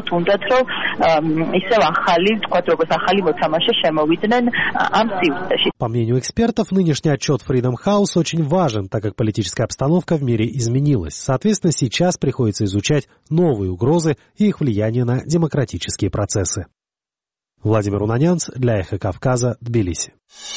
По мнению экспертов, нынешний отчет Freedom House очень важен, так как политическая обстановка в мире изменилась. Соответственно, сейчас приходится изучать новые угрозы и их влияние на демократические процессы. Владимир Унанянц для Эхо Кавказа, Тбилиси.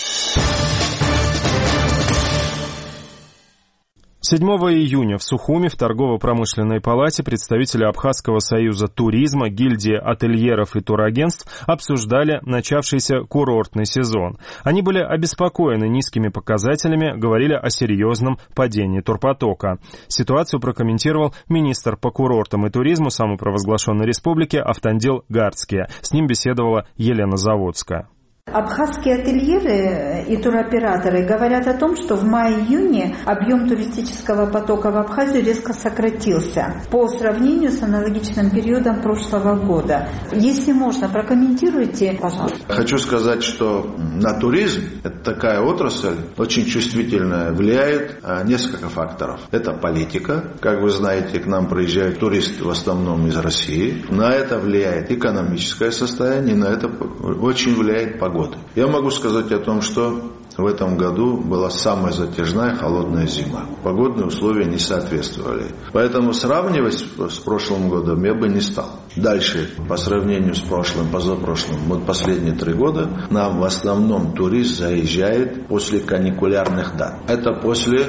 7 июня в Сухуми в торгово-промышленной палате представители Абхазского союза туризма, гильдии ательеров и турагентств обсуждали начавшийся курортный сезон. Они были обеспокоены низкими показателями, говорили о серьезном падении турпотока. Ситуацию прокомментировал министр по курортам и туризму самопровозглашенной республики Автандил Гардский. С ним беседовала Елена Заводская. Абхазские ательеры и туроператоры говорят о том, что в мае-июне объем туристического потока в Абхазию резко сократился по сравнению с аналогичным периодом прошлого года. Если можно, прокомментируйте, пожалуйста. Хочу сказать, что на туризм, это такая отрасль, очень чувствительная, влияет несколько факторов. Это политика. Как вы знаете, к нам приезжают туристы в основном из России. На это влияет экономическое состояние, на это очень влияет погода. Я могу сказать о том, что в этом году была самая затяжная холодная зима. Погодные условия не соответствовали. Поэтому сравнивать с прошлым годом я бы не стал. Дальше, по сравнению с прошлым, позапрошлым, вот последние 3 года нам в основном турист заезжает после каникулярных дат. Это после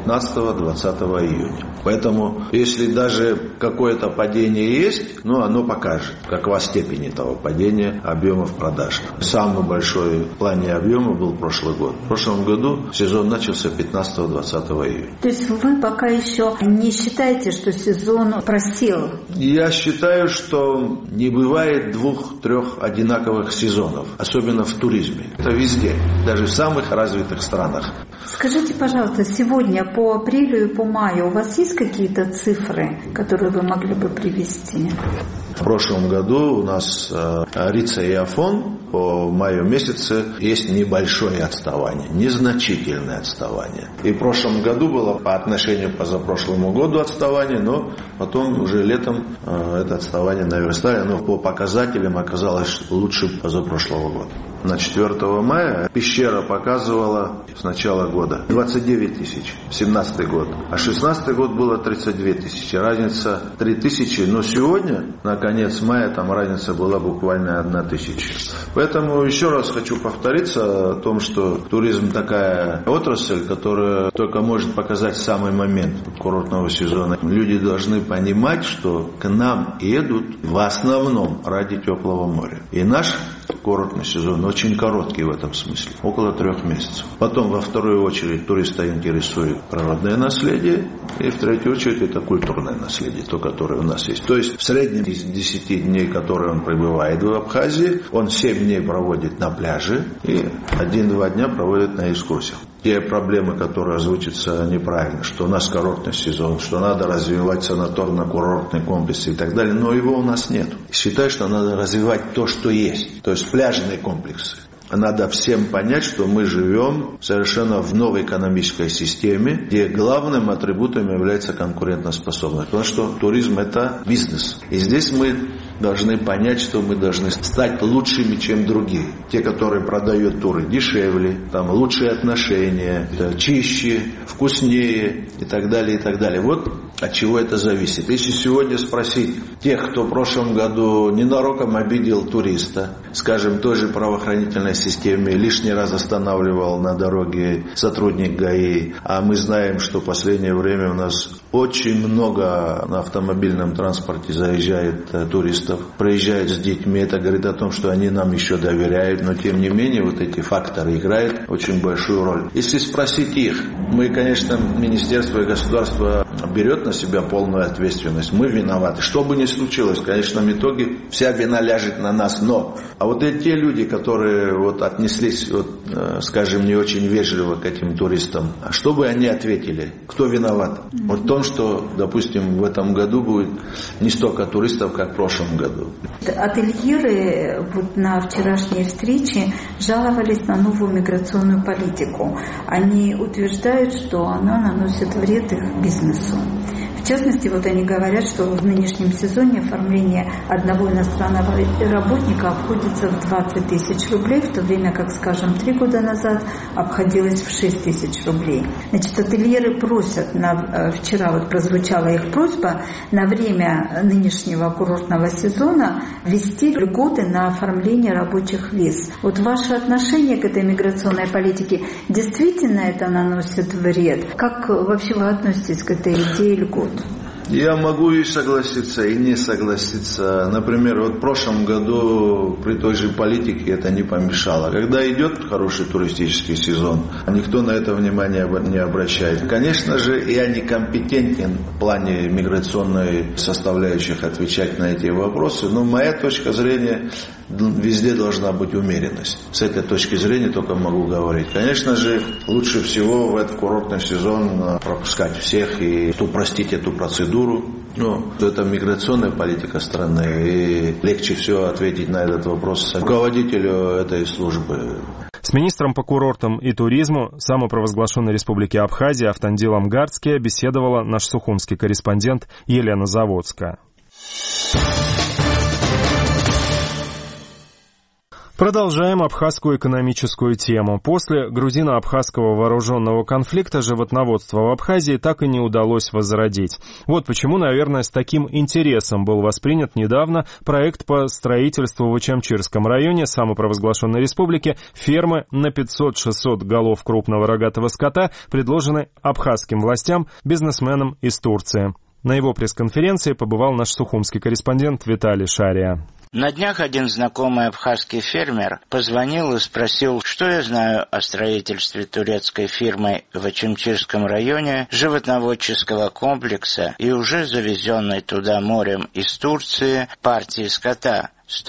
15-20 июня. Поэтому, если даже какое-то падение есть, оно покажет, какова степень этого падения объемов продаж. Самый большой в плане объема был прошлый год. В прошлом году сезон начался 15-20 июня. То есть вы пока еще не считаете, что сезон просел? Я считаю, что не бывает 2-3 одинаковых сезонов, особенно в туризме. Это везде, даже в самых развитых странах. Скажите, пожалуйста, сегодня по апрелю и по маю у вас есть какие-то цифры, которые вы могли бы привести? В прошлом году у нас Рица и Афон по маю месяце есть небольшое отставание, незначительное отставание. И в прошлом году было по отношению к позапрошлому году отставание, но потом уже летом это отставание наверстали, оно по показателям оказалось лучше позапрошлого года. На 4 мая пещера показывала с начала года 29 тысяч, 17 год. А 16 год было 32 тысячи. Разница 3 тысячи. Но сегодня, на конец мая, там разница была буквально 1 тысяча. Поэтому еще раз хочу повториться о том, что туризм такая отрасль, которая только может показать самый момент курортного сезона. Люди должны понимать, что к нам едут в основном ради теплого моря. И наш курортный сезон очень короткий в этом смысле, около 3 месяцев. Потом, во вторую очередь, туриста интересует природное наследие, и в третью очередь это культурное наследие, то, которое у нас есть. То есть в среднем из 10 дней, которые он пребывает в Абхазии, он 7 дней проводит на пляже и 1-2 дня проводит на экскурсиях. Те проблемы, которые озвучатся неправильно, что у нас курортный сезон, что надо развивать санаторно-курортный комплекс и так далее, но его у нас нет. Считаю, что надо развивать то, что есть, то есть пляжные комплексы. надо всем понять, что мы живем совершенно в новой экономической системе, где главным атрибутом является конкурентоспособность. Потому что туризм – это бизнес. И здесь мы должны понять, что мы должны стать лучшими, чем другие. Те, которые продают туры дешевле, там лучшие отношения, чище, вкуснее и так далее, и так далее. Вот от чего это зависит. Если сегодня спросить тех, кто в прошлом году ненароком обидел туриста, скажем, той же правоохранительной системе, лишний раз останавливал на дороге сотрудник ГАИ, а мы знаем, что в последнее время у нас очень много на автомобильном транспорте заезжает туристов, приезжают с детьми, это говорит о том, что они нам еще доверяют, но тем не менее вот эти факторы играют очень большую роль. Если спросить их, мы, конечно, министерство и государство берет на себя полную ответственность, мы виноваты. Что бы ни случилось, в конечном итоге вся вина ляжет на нас, но а вот эти те люди, которые вот отнеслись, скажем, не очень вежливо к этим туристам, что бы они ответили? Кто виноват? Вот в том, что, допустим, в этом году будет не столько туристов, как в прошлом году. Ательеры вот на вчерашней встрече жаловались на новую миграционную политику. Они утверждают, что она наносит вред их бизнесу. В частности, вот они говорят, что в нынешнем сезоне оформление одного иностранного работника обходится в 20 тысяч рублей, в то время как, скажем, 3 года назад обходилось в 6 тысяч рублей. Значит, ательеры просят, вчера вот прозвучала их просьба, на время нынешнего курортного сезона ввести льготы на оформление рабочих виз. Вот ваше отношение к этой миграционной политике, действительно это наносит вред? Как вообще вы относитесь к этой идее льгот? Я могу и согласиться, и не согласиться. Например, вот в прошлом году при той же политике это не помешало. Когда идет хороший туристический сезон, никто на это внимание не обращает. Конечно же, я некомпетентен в плане миграционной составляющих отвечать на эти вопросы, но моя точка зрения, везде должна быть умеренность. С этой точки зрения только могу говорить. Конечно же, лучше всего в этот курортный сезон пропускать всех и упростить эту процедуру. Но это миграционная политика страны, и легче всего ответить на этот вопрос руководителю этой службы. С министром по курортам и туризму самопровозглашенной республики Абхазия Автандилом Гарцке беседовала наш сухумский корреспондент Елена Заводская. Продолжаем абхазскую экономическую тему. После грузино-абхазского вооруженного конфликта животноводство в Абхазии так и не удалось возродить. Вот почему, наверное, с таким интересом был воспринят недавно проект по строительству в Очамчирском районе самопровозглашенной республики фермы на 500-600 голов крупного рогатого скота, предложенной абхазским властям бизнесменам из Турции. На его пресс-конференции побывал наш сухумский корреспондент Виталий Шария. На днях один знакомый абхазский фермер позвонил и спросил, что я знаю о строительстве турецкой фирмы в Очамчирском районе животноводческого комплекса и уже завезенной туда морем из Турции партии скота.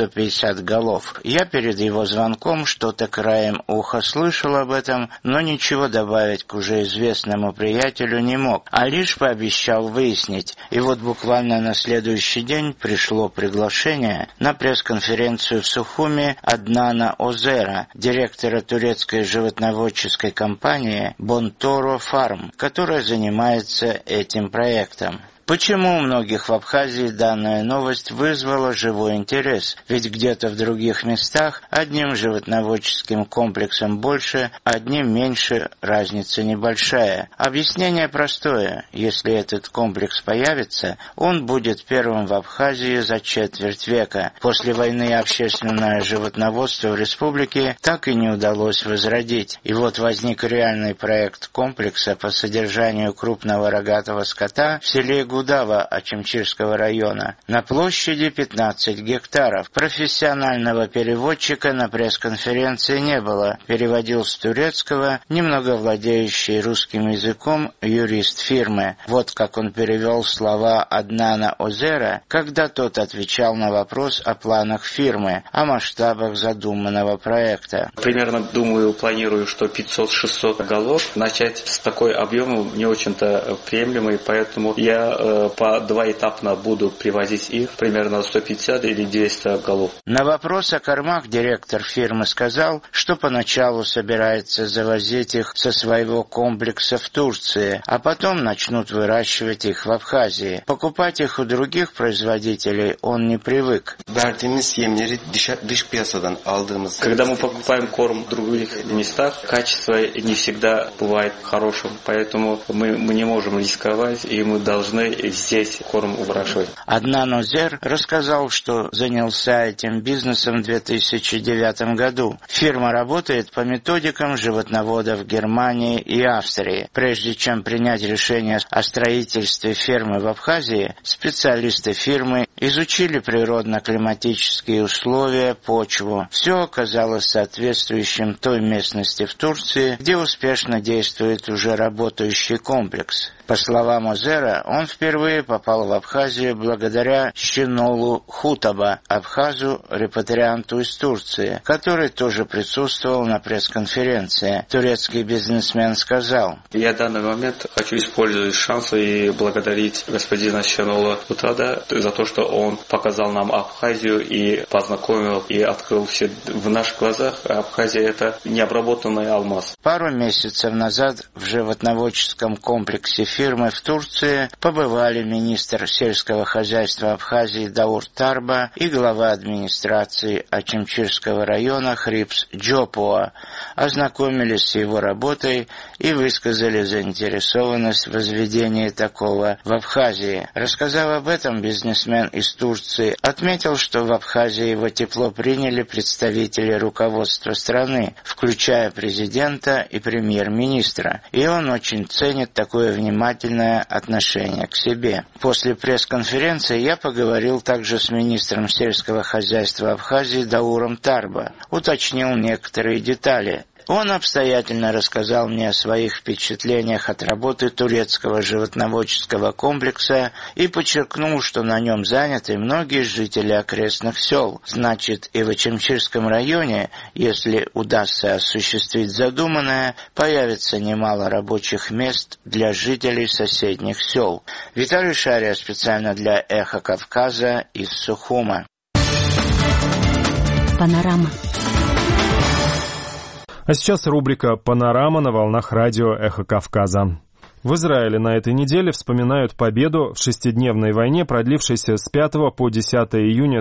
150 голов. Я перед его звонком что-то краем уха слышал об этом, но ничего добавить к уже известному приятелю не мог, а лишь пообещал выяснить. И вот буквально на следующий день пришло приглашение на пресс-конференцию в Сухуми Аднана Озера, директора турецкой животноводческой компании Bontoро Farm, которая занимается этим проектом. Почему у многих в Абхазии данная новость вызвала живой интерес? Ведь где-то в других местах одним животноводческим комплексом больше, одним меньше, разница небольшая. Объяснение простое. Если этот комплекс появится, он будет первым в Абхазии за четверть века. После войны общественное животноводство в республике так и не удалось возродить. И вот возник реальный проект комплекса по содержанию крупного рогатого скота в селе Гудава Очамчирского района на площади 15 гектаров. Профессионального переводчика на пресс-конференции не было. Переводил с турецкого немного владеющий русским языком юрист фирмы. Вот как он перевел слова Аднана Озера, когда тот отвечал на вопрос о планах фирмы, о масштабах задуманного проекта. Примерно планирую, что 500-600 голов. Начать с такой объемом не очень-то приемлемый, поэтому я я поэтапно буду привозить их, примерно 150 или 200 голов. На вопрос о кормах директор фирмы сказал, что поначалу собирается завозить их со своего комплекса в Турции, а потом начнут выращивать их в Абхазии. Покупать их у других производителей он не привык. Когда мы покупаем корм в других местах, качество не всегда бывает хорошим, поэтому мы не можем рисковать, и мы должны здесь корм выращивать. Аднан Озер рассказал, что занялся этим бизнесом в 2009 году. Фирма работает по методикам животноводов Германии и Австрии. Прежде чем принять решение о строительстве фермы в Абхазии, специалисты фирмы изучили природно-климатические условия, почву. Все оказалось соответствующим той местности в Турции, где успешно действует уже работающий комплекс. По словам Озера, он впервые попал в Абхазию благодаря Щенолу Хутаба, абхазу-репатрианту из Турции, который тоже присутствовал на пресс-конференции. Турецкий бизнесмен сказал: «Я в данный момент хочу использовать шанс и благодарить господина Щенола Хутада за то, что он показал нам Абхазию и познакомил и открыл все в наших глазах. Абхазия — это необработанный алмаз». Пару месяцев назад в животноводческом комплексе фирмы в Турции побывали министр сельского хозяйства Абхазии Даур Тарба и глава администрации Ачимчирского района Хрипс Джопуа, ознакомились с его работой и высказали заинтересованность в возведении такого в Абхазии. Рассказав об этом, бизнесмен из Турции отметил, что в Абхазии его тепло приняли представители руководства страны, включая президента и премьер-министра, и он очень ценит такое внимательное отношение к себе. После пресс-конференции я поговорил также с министром сельского хозяйства Абхазии Дауром Тарба, уточнил некоторые детали. Он обстоятельно рассказал мне о своих впечатлениях от работы турецкого животноводческого комплекса и подчеркнул, что на нем заняты многие жители окрестных сел. Значит, и в Ачимчирском районе, если удастся осуществить задуманное, появится немало рабочих мест для жителей соседних сел. Виталий Шария специально для «Эхо Кавказа» из Сухума. Панорама. А сейчас рубрика «Панорама» на волнах радио «Эхо Кавказа». В Израиле на этой неделе вспоминают победу в шестидневной войне, продлившейся с 5 по 10 июня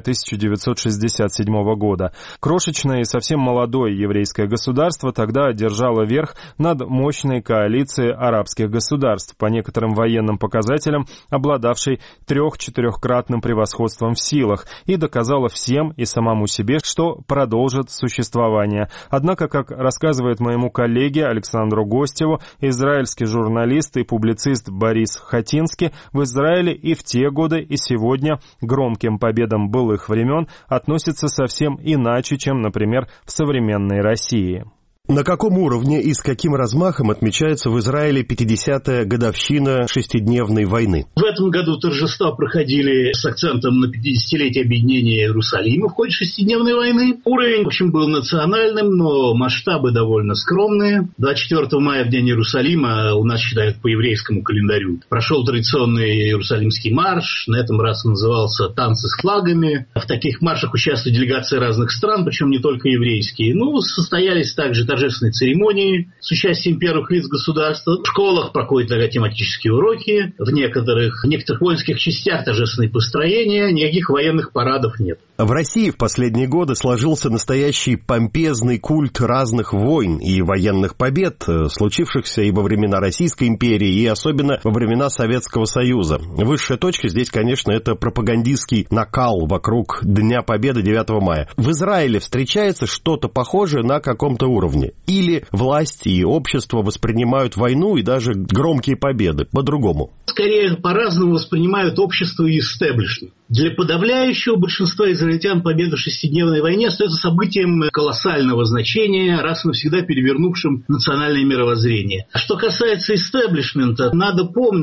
1967 года. Крошечное и совсем молодое еврейское государство тогда одержало верх над мощной коалицией арабских государств, по некоторым военным показателям обладавшей 3-4-кратным превосходством в силах, и доказало всем и самому себе, что продолжит существование. Однако, как рассказывает моему коллеге Александру Гостеву, израильский журналист и публицист Борис Хатинский, в Израиле и в те годы, и сегодня к громким победам былых времен относятся совсем иначе, чем, например, в современной России. На каком уровне и с каким размахом отмечается в Израиле 50-я годовщина шестидневной войны? В этом году торжества проходили с акцентом на 50-летие объединения Иерусалима в ходе шестидневной войны. Уровень, в общем, был национальным, но масштабы довольно скромные. 24 мая, в День Иерусалима, у нас считают по еврейскому календарю, прошел традиционный Иерусалимский марш. На этом раз он назывался «Танцы с флагами». В таких маршах участвуют делегации разных стран, причем не только еврейские. Состоялись также торжественные церемонии с участием первых лиц государства. В школах проходят тематические уроки. В некоторых воинских частях торжественные построения. Никаких военных парадов нет. В России в последние годы сложился настоящий помпезный культ разных войн и военных побед, случившихся и во времена Российской империи, и особенно во времена Советского Союза. Высшая точка здесь, конечно, это пропагандистский накал вокруг Дня Победы 9 мая. В Израиле встречается что-то похожее на каком-то уровне? Или власть и общество воспринимают войну и даже громкие победы по-другому? Скорее, по-разному воспринимают общество и истеблишмент. Для подавляющего большинства израильтян победа в шестидневной войне остается событием колоссального значения, раз и навсегда перевернувшим национальное мировоззрение. Что касается истеблишмента, надо помнить,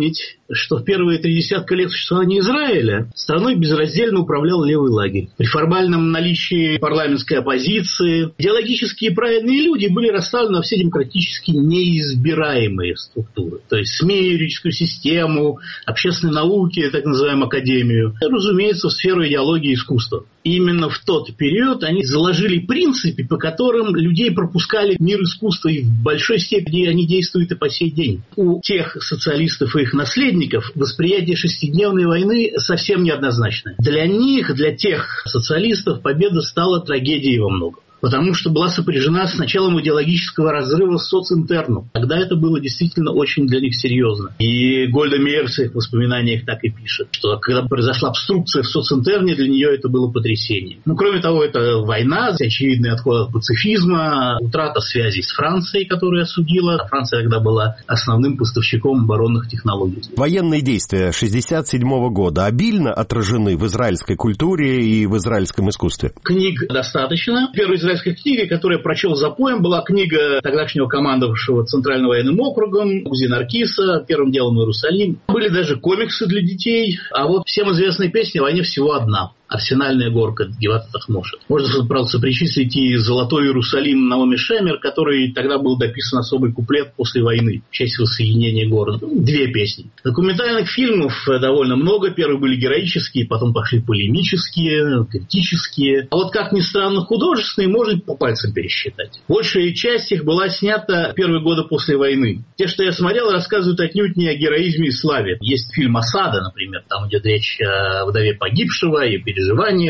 что в первые 30 лет существования Израиля страной безраздельно управлял левый лагерь. При формальном наличии парламентской оппозиции идеологически правильные люди были расставлены на все демократически неизбираемые структуры. То есть СМИ, юридическую систему, общественные науки, так называемую академию. И, разумеется, в сферу идеологии и искусства. Именно в тот период они заложили принципы, по которым людей пропускали в мир искусства, и в большой степени они действуют и по сей день. У тех социалистов и их наследников восприятие шестидневной войны совсем неоднозначное. Для них, для тех социалистов, победа стала трагедией во многом. Потому что была сопряжена с началом идеологического разрыва с социнтерном. Тогда это было действительно очень для них серьезно. И Гольда Меир в своих воспоминаниях так и пишет, что когда произошла обструкция в социнтерне, для нее это было потрясением. Кроме того, это война, очевидный отход от пацифизма, утрата связей с Францией, которую осудила. Франция тогда была основным поставщиком оборонных технологий. Военные действия 1967 года обильно отражены в израильской культуре и в израильском искусстве. Книг достаточно. Первый израильской книги, которую я прочел запоем, была книга тогдашнего командовавшего Центральным военным округом Узи Наркиса «Первым делом Иерусалим». Были даже комиксы для детей, а вот всем известная песня о войне всего одна. «Арсенальная горка» Геват Тахмошет. Можно, правда, причислить и «Золотой Иерусалим» Наоми Шемер, который тогда был дописан особый куплет после войны в честь воссоединения города. 2 песни. Документальных фильмов довольно много. Первые были героические, потом пошли полемические, критические. А вот, как ни странно, художественные можно по пальцам пересчитать. Большая часть их была снята первые годы после войны. Те, что я смотрел, рассказывают отнюдь не о героизме и славе. Есть фильм «Осада», например. Там идет речь о вдове погибшего и переживаниях.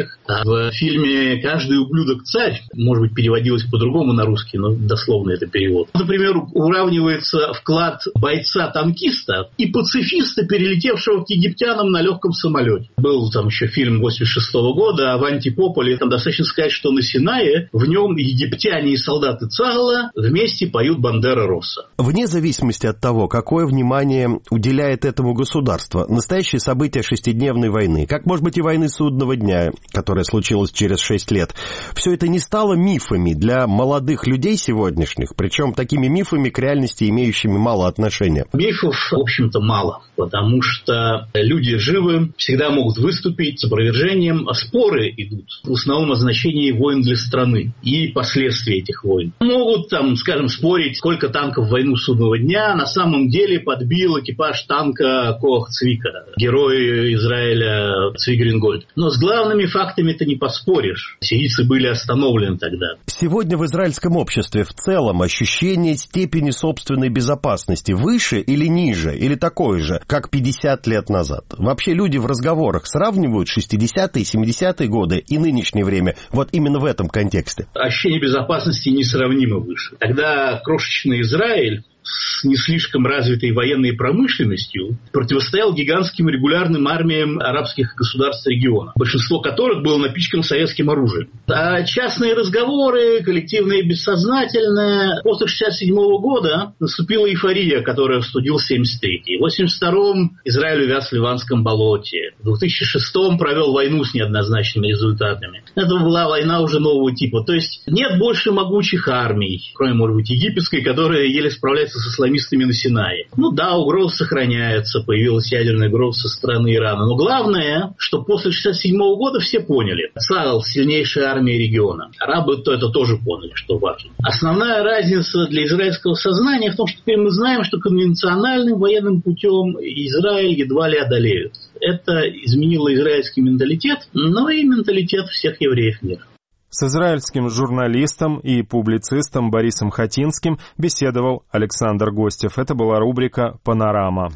А в фильме «Каждый ублюдок царь», может быть, переводилось по-другому на русский, но дословно это перевод. Например, уравнивается вклад бойца-танкиста и пацифиста, перелетевшего к египтянам на легком самолете. Был там еще фильм 1986 года «В антиполе». Там достаточно сказать, что на Синае в нем египтяне и солдаты ЦАГЛа вместе поют «Бандера Росса». Вне зависимости от того, какое внимание уделяет этому государство, настоящие события шестидневной войны, как, может быть, и войны Судного дня, которая случилась через 6 лет, все это не стало мифами для молодых людей сегодняшних, причем такими мифами к реальности, имеющими мало отношения. Мифов, в общем-то, мало, потому что люди живы, всегда могут выступить с опровержением, а споры идут в основном о значении войн для страны и последствий этих войн. Могут, там, скажем, спорить, сколько танков в войну Судного дня на самом деле подбил экипаж танка Коах Цвика, герой Израиля Цвигрингольд. Но с главными фактами-то не поспоришь. Сирийцы были остановлены тогда. Сегодня в израильском обществе в целом ощущение степени собственной безопасности выше или ниже, или такое же, как 50 лет назад? Вообще люди в разговорах сравнивают 60-е, 70-е годы и нынешнее время вот именно в этом контексте. Ощущение безопасности несравнимо выше. Тогда крошечный Израиль с не слишком развитой военной промышленностью противостоял гигантским регулярным армиям арабских государств региона, большинство которых было напичкано советским оружием. А частные разговоры, коллективное и бессознательное. После 1967 года наступила эйфория, которая вступила в 1973. В 1982 Израиль увяз в Ливанском болоте. В 2006 провел войну с неоднозначными результатами. Это была война уже нового типа. То есть нет больше могучих армий, кроме, может быть, египетской, которая еле справляется с исламистами на Синае. Ну да, угроза сохраняется, появилась ядерная угроза со стороны Ирана. Но главное, что после 1967 года все поняли. ЦАГЛ – сильнейшая армия региона. Арабы это тоже поняли, что важно. Основная разница для израильского сознания в том, что теперь мы знаем, что конвенциональным военным путем Израиль едва ли одолеют. Это изменило израильский менталитет, но и менталитет всех евреев мира. С израильским журналистом и публицистом Борисом Хатинским беседовал Александр Гостев. Это была рубрика «Панорама».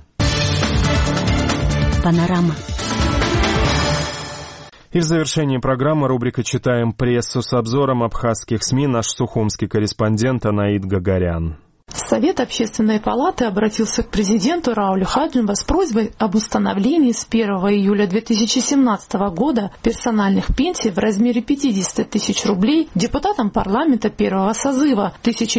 Панорама. И в завершении программы рубрика «Читаем прессу» с обзором абхазских СМИ наш сухумский корреспондент Анаид Гагарян. Совет Общественной палаты обратился к президенту Раулю Хаджимба с просьбой об установлении с 1 июля 2017 года персональных пенсий в размере 50 тысяч рублей депутатам парламента первого созыва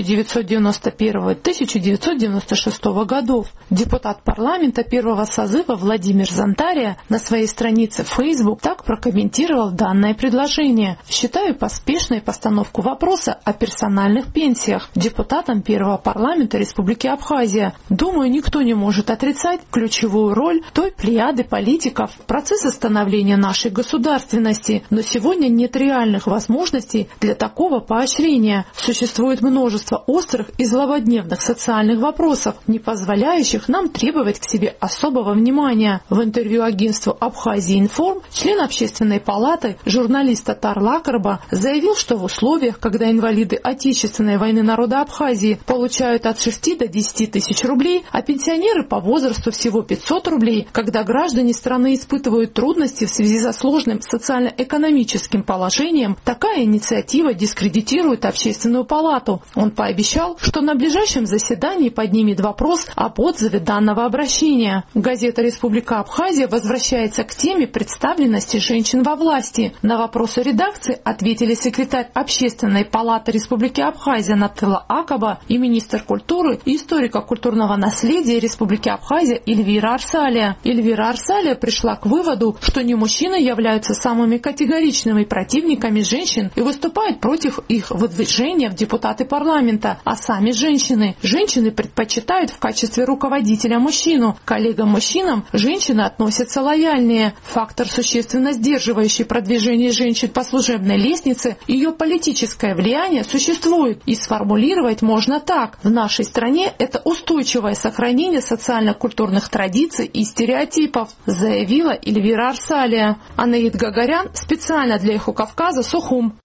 1991-1996 годов. Депутат парламента первого созыва Владимир Зантария на своей странице в Facebook так прокомментировал данное предложение. «Считаю поспешной постановку вопроса о персональных пенсиях депутатам первого парламента парламента Республики Абхазия. Думаю, никто не может отрицать ключевую роль той плеяды политиков в процессе становления нашей государственности. Но сегодня нет реальных возможностей для такого поощрения. Существует множество острых и злободневных социальных вопросов, не позволяющих нам требовать к себе особого внимания. В интервью агентству Абхазия Информ член Общественной палаты, журналист Татар Лакарба, заявил, что в условиях, когда инвалиды Отечественной войны народа Абхазии получают от 6 до 10 тысяч рублей, а пенсионеры по возрасту всего 500 рублей, когда граждане страны испытывают трудности в связи со сложным социально-экономическим положением, такая инициатива дискредитирует Общественную палату. Он пообещал, что на ближайшем заседании поднимет вопрос об отзыве данного обращения. Газета «Республика Абхазия» возвращается к теме представленности женщин во власти. На вопросы редакции ответили секретарь Общественной палаты Республики Абхазия Натыла Акаба и министр культуры и историко-культурного наследия Республики Абхазия Эльвира Арсалия. Эльвира Арсалия пришла к выводу, что не мужчины являются самыми категоричными противниками женщин и выступают против их выдвижения в депутаты парламента, а сами женщины. Женщины предпочитают в качестве руководителя мужчину. К коллегам-мужчинам женщины относятся лояльнее. Фактор, существенно сдерживающий продвижение женщин по служебной лестнице, ее политическое влияние существует. И сформулировать можно так: в нашей стране это устойчивое сохранение социально-культурных традиций и стереотипов, заявила Эльвира Арсалия. Анаид Гагарян специально для «Эхо Кавказа», Сухум.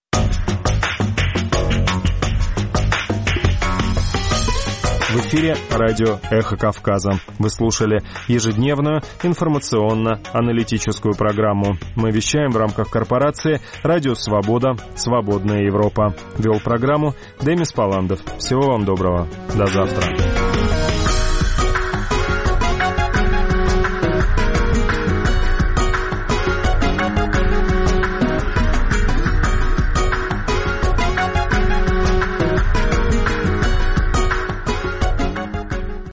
В эфире радио «Эхо Кавказа». Вы слушали ежедневную информационно-аналитическую программу. Мы вещаем в рамках корпорации «Радио Свобода. Свободная Европа». Вел программу Демис Паландов. Всего вам доброго. До завтра.